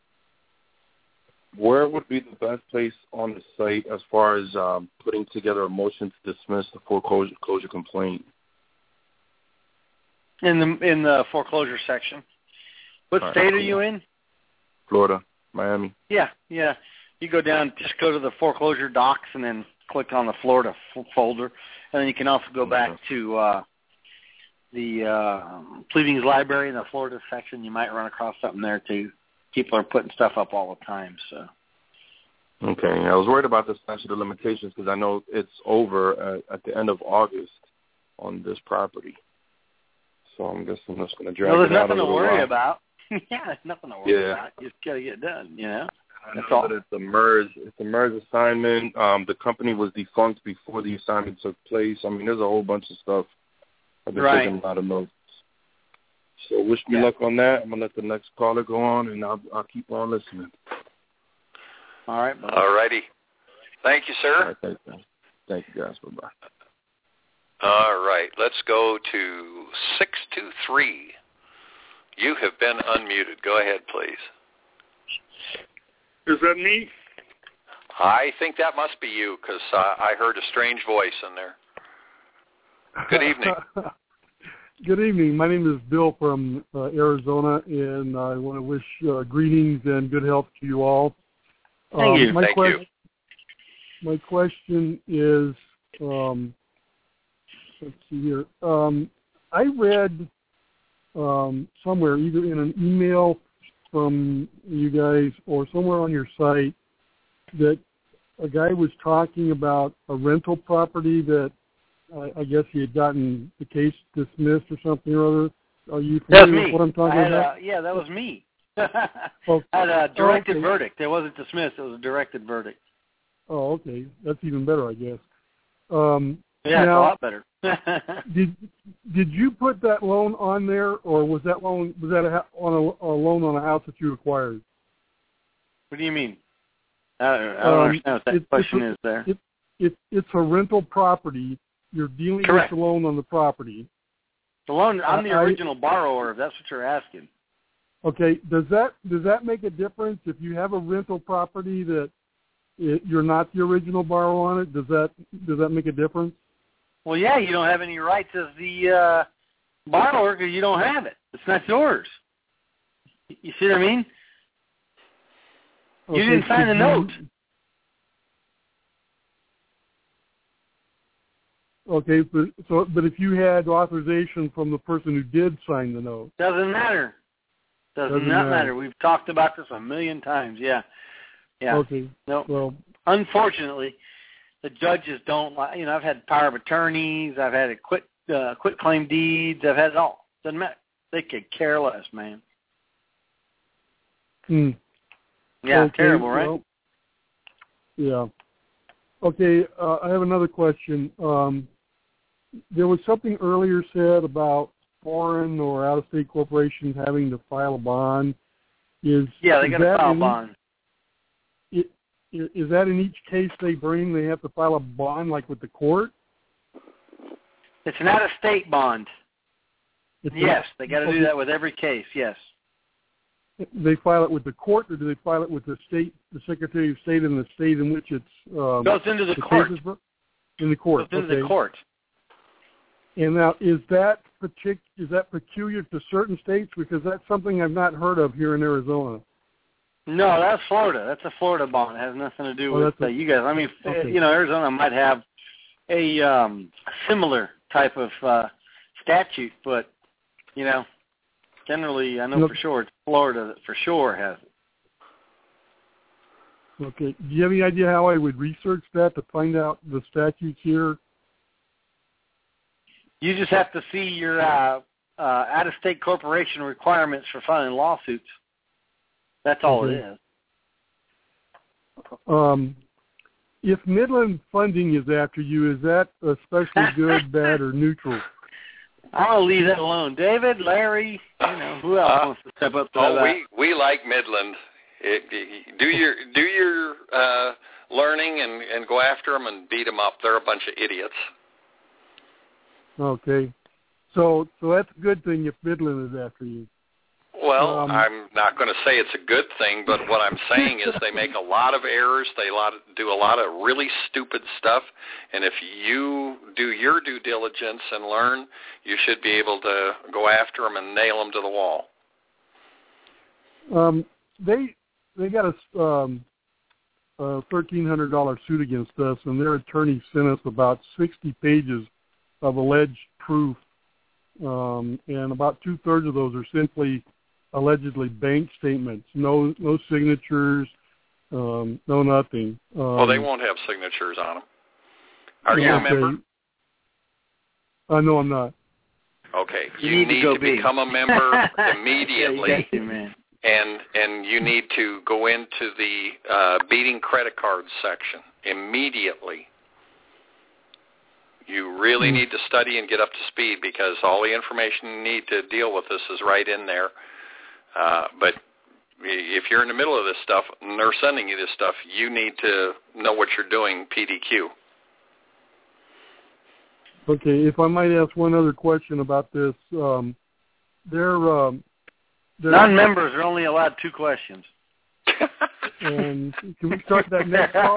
where would be the best place on the site as far as putting together a motion to dismiss the foreclosure complaint? In the foreclosure section. What state are you in? Florida, Miami. Yeah. You go down, just go to the foreclosure docs, and then click on the Florida folder, and then you can also go back to the pleadings library in the Florida section. You might run across something there too. People are putting stuff up all the time. So. Okay, I was worried about the statute of limitations because I know it's over at the end of August on this property. So I'm guessing I'm just going to drag it out a little while. There's nothing to worry about. Yeah, there's nothing to worry about. You just got to get it done, That's all. That it's a MERS assignment. The company was defunct before the assignment took place. I mean, there's a whole bunch of stuff. I've been taking a lot of notes. So wish me luck on that. I'm going to let the next caller go on, and I'll keep on listening. All right. All righty. Thank you, sir. All right, thank you, guys. Bye-bye. All right. Let's go to 623. You have been unmuted. Go ahead, please. Is that me? I think that must be you because I heard a strange voice in there. Good evening. Good evening. My name is Bill from Arizona, and I want to wish greetings and good health to you all. Thank you. Thank you. My question is, let's see here. I read somewhere, either in an email from you guys or somewhere on your site, that a guy was talking about a rental property that I guess he had gotten the case dismissed or something or other. Are you familiar with what I'm talking about? Yeah, that was me. I had a directed verdict. It wasn't dismissed. It was a directed verdict. Oh, okay. That's even better, I guess. Yeah, it's a now, lot better. did you put that loan on there, or was that loan a loan on a house that you acquired? What do you mean? I don't understand what that question is there. It's a rental property. You're dealing Correct. with the loan on the property. The loan. I'm the original borrower. If that's what you're asking. Okay. Does that make a difference if you have a rental property that you're not the original borrower on it? Does that make a difference? Well, yeah, you don't have any rights as the borrower because you don't have it. It's not yours. You see what I mean? You didn't sign the note. Okay, but if you had authorization from the person who did sign the note, doesn't matter. Does not matter. We've talked about this a million times. Yeah. Okay. No. Well, unfortunately, the judges don't like. I've had power of attorneys. I've had quit claim deeds. I've had it all. Doesn't matter. They could care less, man. Yeah, okay, terrible, right? Well, yeah. Okay, I have another question. There was something earlier said about foreign or out-of-state corporations having to file a bond. They got to file a bond. Is that in each case they bring, they have to file a bond like with the court? It's an out-of-state bond. Yes, they got to do that with every case, yes. They file it with the court, or do they file it with the state, the Secretary of State, in the state in which it's goes into the court. In the court. Goes into the court. And now, is that peculiar to certain states? Because that's something I've not heard of here in Arizona. No, that's Florida. That's a Florida bond. It has nothing to do with you guys. I mean, Arizona might have a similar type of statute, but generally, I know for sure it's Florida that for sure has it. Okay. Do you have any idea how I would research that to find out the statutes here? You just have to see your out-of-state corporation requirements for filing lawsuits. That's all it is. If Midland Funding is after you, is that especially good, bad, or neutral? I'll leave that alone. David, Larry, who else wants to step up to that? We like Midland. Do your learning and go after them and beat them up. They're a bunch of idiots. Okay. So that's a good thing if Midland is after you. Well, I'm not going to say it's a good thing, but what I'm saying is they make a lot of errors. They do a lot of really stupid stuff, and if you do your due diligence and learn, you should be able to go after them and nail them to the wall. They got a $1,300 suit against us, and their attorney sent us about 60 pages of alleged proof, and about 2/3 of those are simply allegedly bank statements, no signatures, no nothing. Well, they won't have signatures on them. Are you a member? No, I'm not. Okay, you need to become a member immediately, and you need to go into the beating credit cards section immediately. You really need to study and get up to speed because all the information you need to deal with this is right in there. But if you're in the middle of this stuff and they're sending you this stuff, you need to know what you're doing, PDQ. Okay, if I might ask one other question about this. Non-members are only allowed 2 questions. And can we start that next call?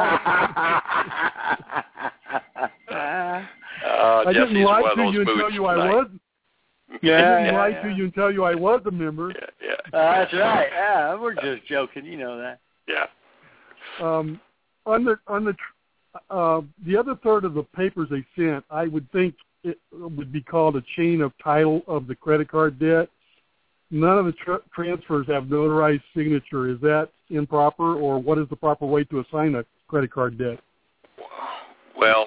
I didn't lie to you and tell you I was. I didn't lie to you and tell you I was a member. Yeah. That's right. Yeah, we're just joking. You know that. Yeah. On the other third of the papers they sent, I would think it would be called a chain of title of the credit card debt. None of the transfers have notarized signature. Is that improper, or what is the proper way to assign a credit card debt? Well,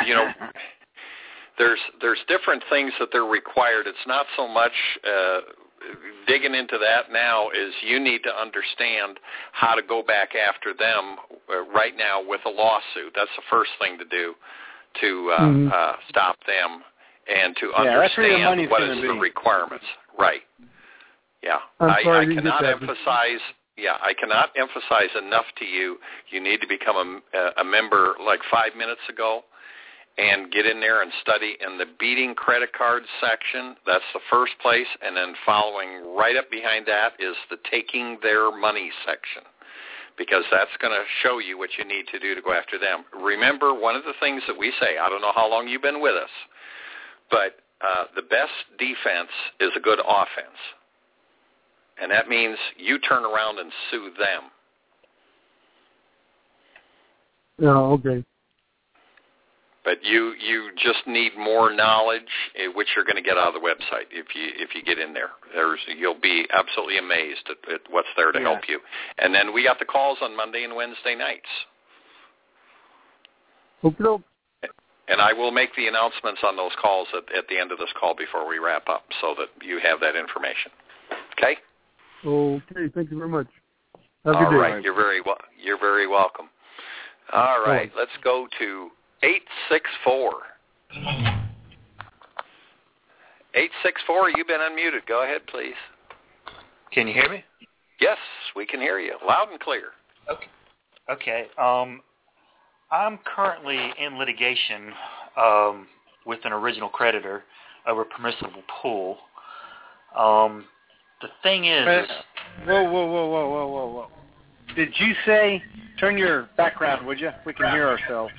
there's different things that they're required. It's not so much digging into that now is you need to understand how to go back after them right now with a lawsuit. That's the first thing to do to stop them and to understand what is the requirements. Right. Yeah. I cannot emphasize. Yeah, I cannot emphasize enough to you. You need to become a member like 5 minutes ago, and get in there and study in the beating credit card section. That's the first place, and then following right up behind that is the taking their money section, because that's going to show you what you need to do to go after them. Remember, one of the things that we say, I don't know how long you've been with us, but the best defense is a good offense. And that means you turn around and sue them. Yeah, okay. But you just need more knowledge, which you're going to get out of the website if you get in there. You'll be absolutely amazed at what's there to help you. And then we got the calls on Monday and Wednesday nights. Okay. And I will make the announcements on those calls at the end of this call before we wrap up, so that you have that information. Okay? Okay. Thank you very much. Have a good day. All right. You're very welcome. All right. Let's go to 864. 864, you've been unmuted. Go ahead, please. Can you hear me? Yes, we can hear you loud and clear. Okay. I'm currently in litigation with an original creditor over a permissible pool. The thing is... Whoa. Did you say, turn your background, would you? We can hear ourselves.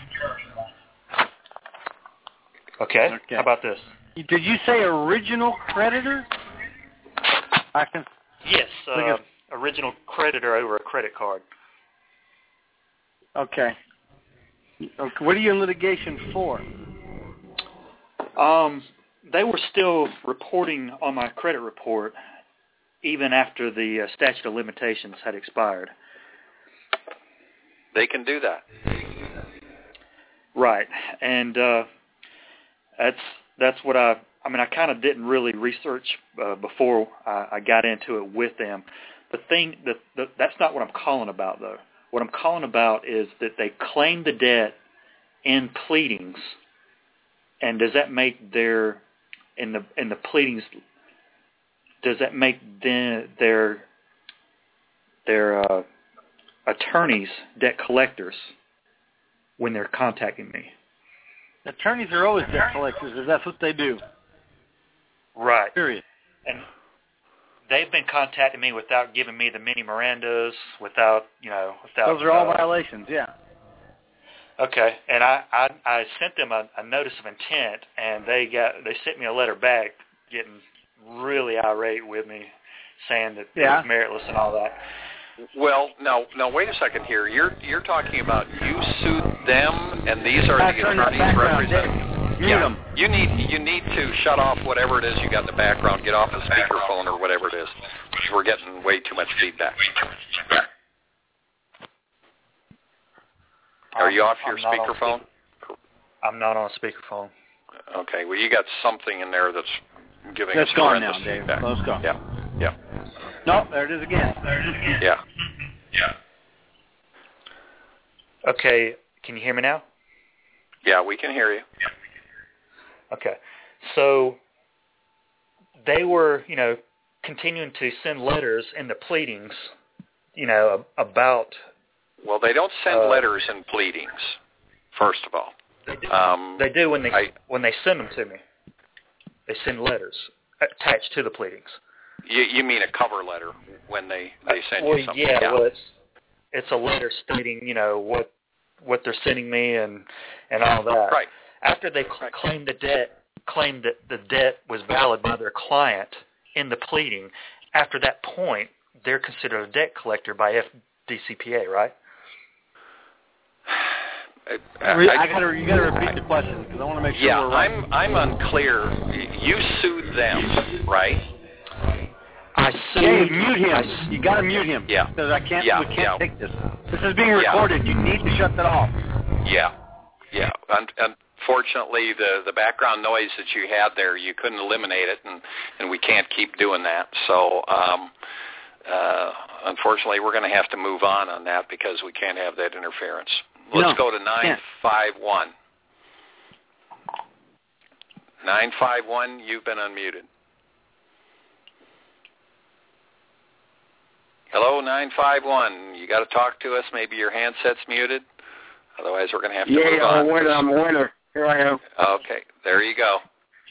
Okay. How about this? Did you say original creditor? Yes, original creditor over a credit card. Okay. What are you in litigation for? They were still reporting on my credit report even after the statute of limitations had expired. They can do that. Right. And that's what I kind of didn't really research before I got into it with them. That's not what I'm calling about, though. What I'm calling about is that they claim the debt in pleadings, and does that make their in the pleadings? Does that make their attorneys debt collectors when they're contacting me? Attorneys are always debt collectors, if that's what they do. Right. Period. And they've been contacting me without giving me the mini Mirandas, without. Those are all violations, yeah. Okay, and I sent them a notice of intent, and they sent me a letter back, getting really irate with me, saying that it was meritless and all that. Well, no, wait a second here. You're talking about you sued them, and these are the attorneys representing. Yeah, you need to shut off whatever it is you got in the background. Get off the speakerphone or whatever it is, because we're getting way too much feedback. Are you off your speakerphone? I'm not on a speakerphone. Okay, well, you got something in there that's giving us horrendous feedback. Let's go. Yeah. No, there it is again. Yeah. Okay, can you hear me now? Yeah, we can hear you. Okay, so they were, continuing to send letters in the pleadings, about. Well, they don't send letters in pleadings. First of all, they do when they send them to me. They send letters attached to the pleadings. You mean a cover letter when they send you something? Yeah, well, it's a letter stating, what they're sending me and all that. Right. After they claimed that the debt was valid by their client in the pleading, after that point, they're considered a debt collector by FDCPA, right? You got to repeat the question because I want to make sure. Yeah, we're right. I'm unclear. You sued them, right? I sued. Yeah, mute him. You got to mute him. Yeah. Because we can't take this. This is being recorded. You need to shut that off. Yeah. unfortunately, the background noise that you had there, you couldn't eliminate it, and we can't keep doing that. So, unfortunately, we're going to have to move on that because we can't have that interference. Let's go to 951. 951, you've been unmuted. Hello, 951. You got to talk to us. Maybe your handset's muted. Otherwise, we're going to have to move on. I'm a winner. Here I am. Okay, there you go.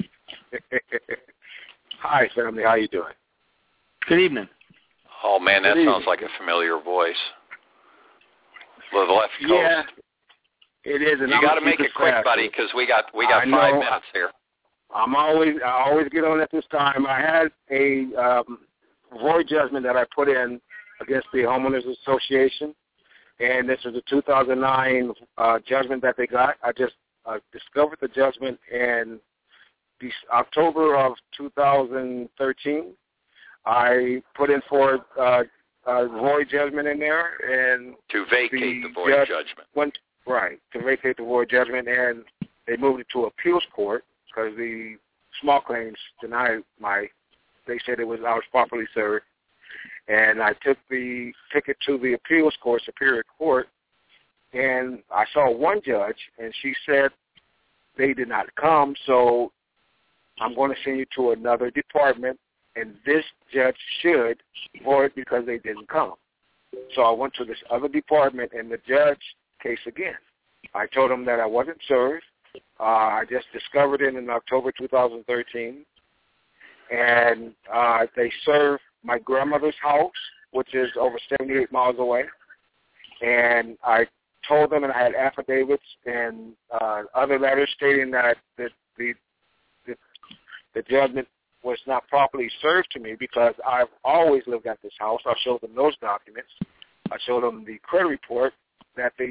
Hi, family. How you doing? Good evening. Oh, man, that sounds like a familiar voice. The left coast. Yeah, it is. And you got to make it quick, buddy, because we got 5 minutes here. I always get on at this time. I had a void judgment that I put in against the Homeowners Association, and this is a 2009 judgment that they got. I just discovered the judgment in October of 2013. I put in for a void judgment in there, and to vacate the void judgment. To vacate the void judgment, and they moved it to appeals court because the small claims denied they said I was properly served, and I took the ticket to the appeals court, Superior Court, and I saw one judge, and she said they did not come, so I'm going to send you to another department, and this judge should void because they didn't come. So I went to this other department, and the judge case again. I told him that I wasn't served. I just discovered it in October 2013. And they served my grandmother's house, which is over 78 miles away. And I told them, and I had affidavits and other letters stating that the judgment was not properly served to me because I've always lived at this house. I showed them those documents. I showed them the credit report that they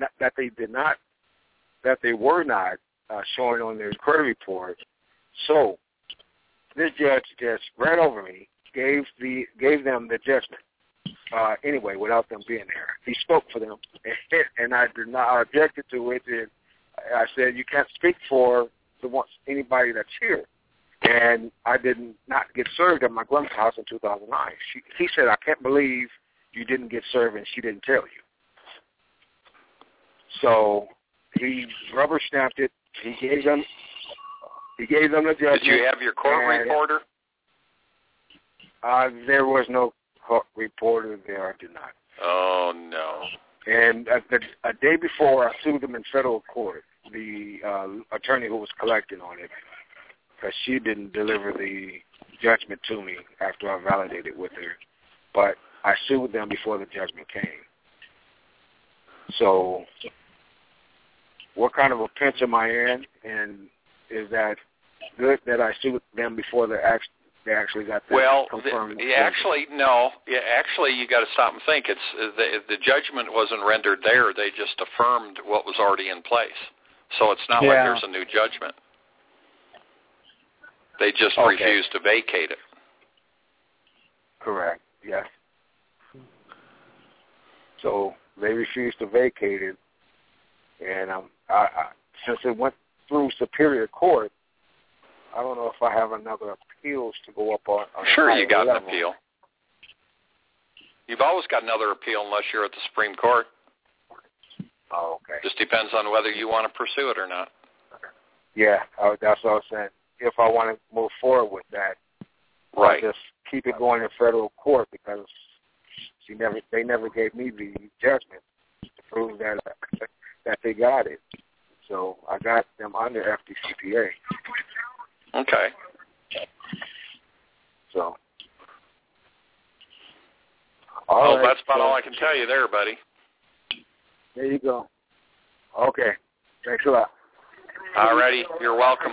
were not showing on their credit report. So this judge just ran over me, gave them the judgment anyway without them being there. He spoke for them, and I did not objected to it. And I said, you can't speak for anybody that's here. And I did not get served at my grandma's house in 2009. He said, I can't believe you didn't get served and she didn't tell you. So he rubber stamped it. He gave them the judgment. Did you have your court reporter? There was no court reporter there. I did not. Oh, no. And a day before, I sued them in federal court, the attorney who was collecting on it, because she didn't deliver the judgment to me after I validated with her. But I sued them before the judgment came. So what kind of a pinch am I in? And is that good that I sued them before they actually got the confirmed? Actually, no. Yeah, actually, you got to stop and think. The judgment wasn't rendered there. They just affirmed what was already in place. So it's not like there's a new judgment. They just refused to vacate it. Correct. Yes. So they refused to vacate it, and since it went through Superior Court, I don't know if I have another appeals to go up on. Sure, you got an appeal. You've always got another appeal unless you're at the Supreme Court. Oh, okay. Just depends on whether you want to pursue it or not. Yeah, that's what I was saying. If I want to move forward with that, right, I'll just keep it going in federal court because they never gave me the judgment to prove that they got it. So I got them under FDCPA. Okay. So. That's about all I can tell you there, buddy. There you go. Okay. Thanks a lot. All righty. You're welcome.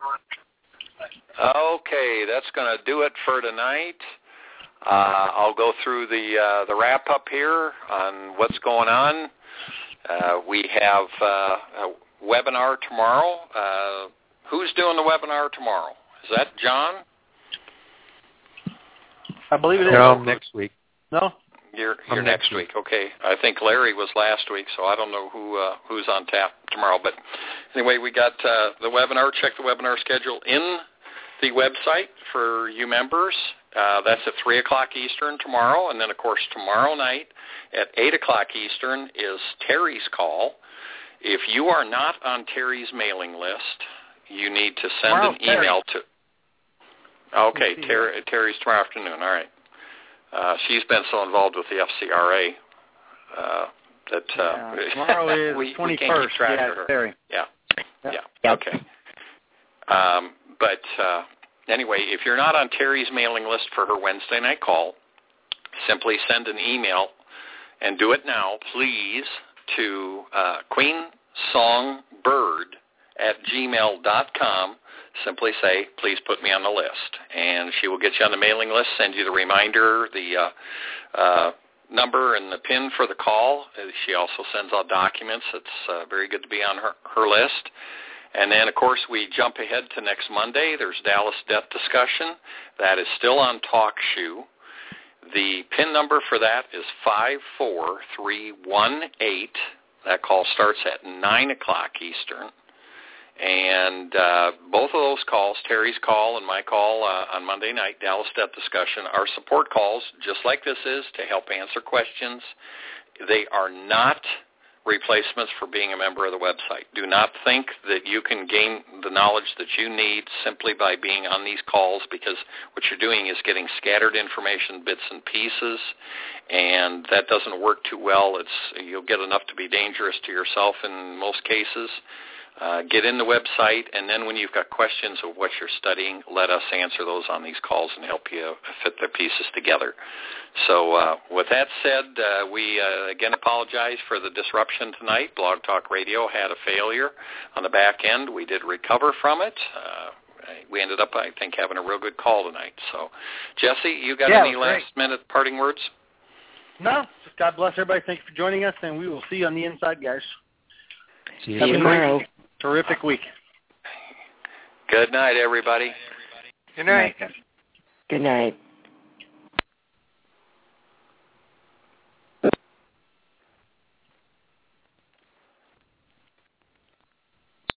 Okay, that's going to do it for tonight. I'll go through the wrap-up here on what's going on. We have a webinar tomorrow. Who's doing the webinar tomorrow? Is that John? I believe it is. No, next week. No? You're next week. Okay. I think Larry was last week, so I don't know who's on tap tomorrow. But anyway, we got the webinar. Check the webinar schedule in the website for you members. That's at 3 o'clock Eastern tomorrow. And then, of course, tomorrow night at 8 o'clock Eastern is Terry's call. If you are not on Terry's mailing list, you need to send an email to... Okay, Terry's tomorrow afternoon. All right. She's been so involved with the FCRA that tomorrow is we 21st. Can't keep track of her. Terry. Yeah. Okay. But anyway, if you're not on Terry's mailing list for her Wednesday night call, simply send an email, and do it now, please, to queensongbird@gmail.com. Simply say, please put me on the list. And she will get you on the mailing list, send you the reminder, the number and the PIN for the call. She also sends out documents. It's very good to be on her list. And then, of course, we jump ahead to next Monday. There's Dallas Death Discussion. That is still on TalkShoe. The PIN number for that is 54318. That call starts at 9 o'clock Eastern. And both of those calls, Terry's call and my call on Monday night, Dallas Death Discussion, are support calls, just like this is, to help answer questions. They are not replacements for being a member of the website. Do not think that you can gain the knowledge that you need simply by being on these calls, because what you're doing is getting scattered information, bits and pieces, and that doesn't work too well. You'll get enough to be dangerous to yourself in most cases. Get in the website, and then when you've got questions of what you're studying, let us answer those on these calls and help you fit the pieces together. So with that said, we again apologize for the disruption tonight. Blog Talk Radio had a failure on the back end. We did recover from it. We ended up, I think, having a real good call tonight. So, Jesse, you got any last-minute parting words? No. Just God bless everybody. Thank you for joining us, and we will see you on the inside, guys. See you tomorrow. Terrific week. Good night, everybody. Good night. Good night.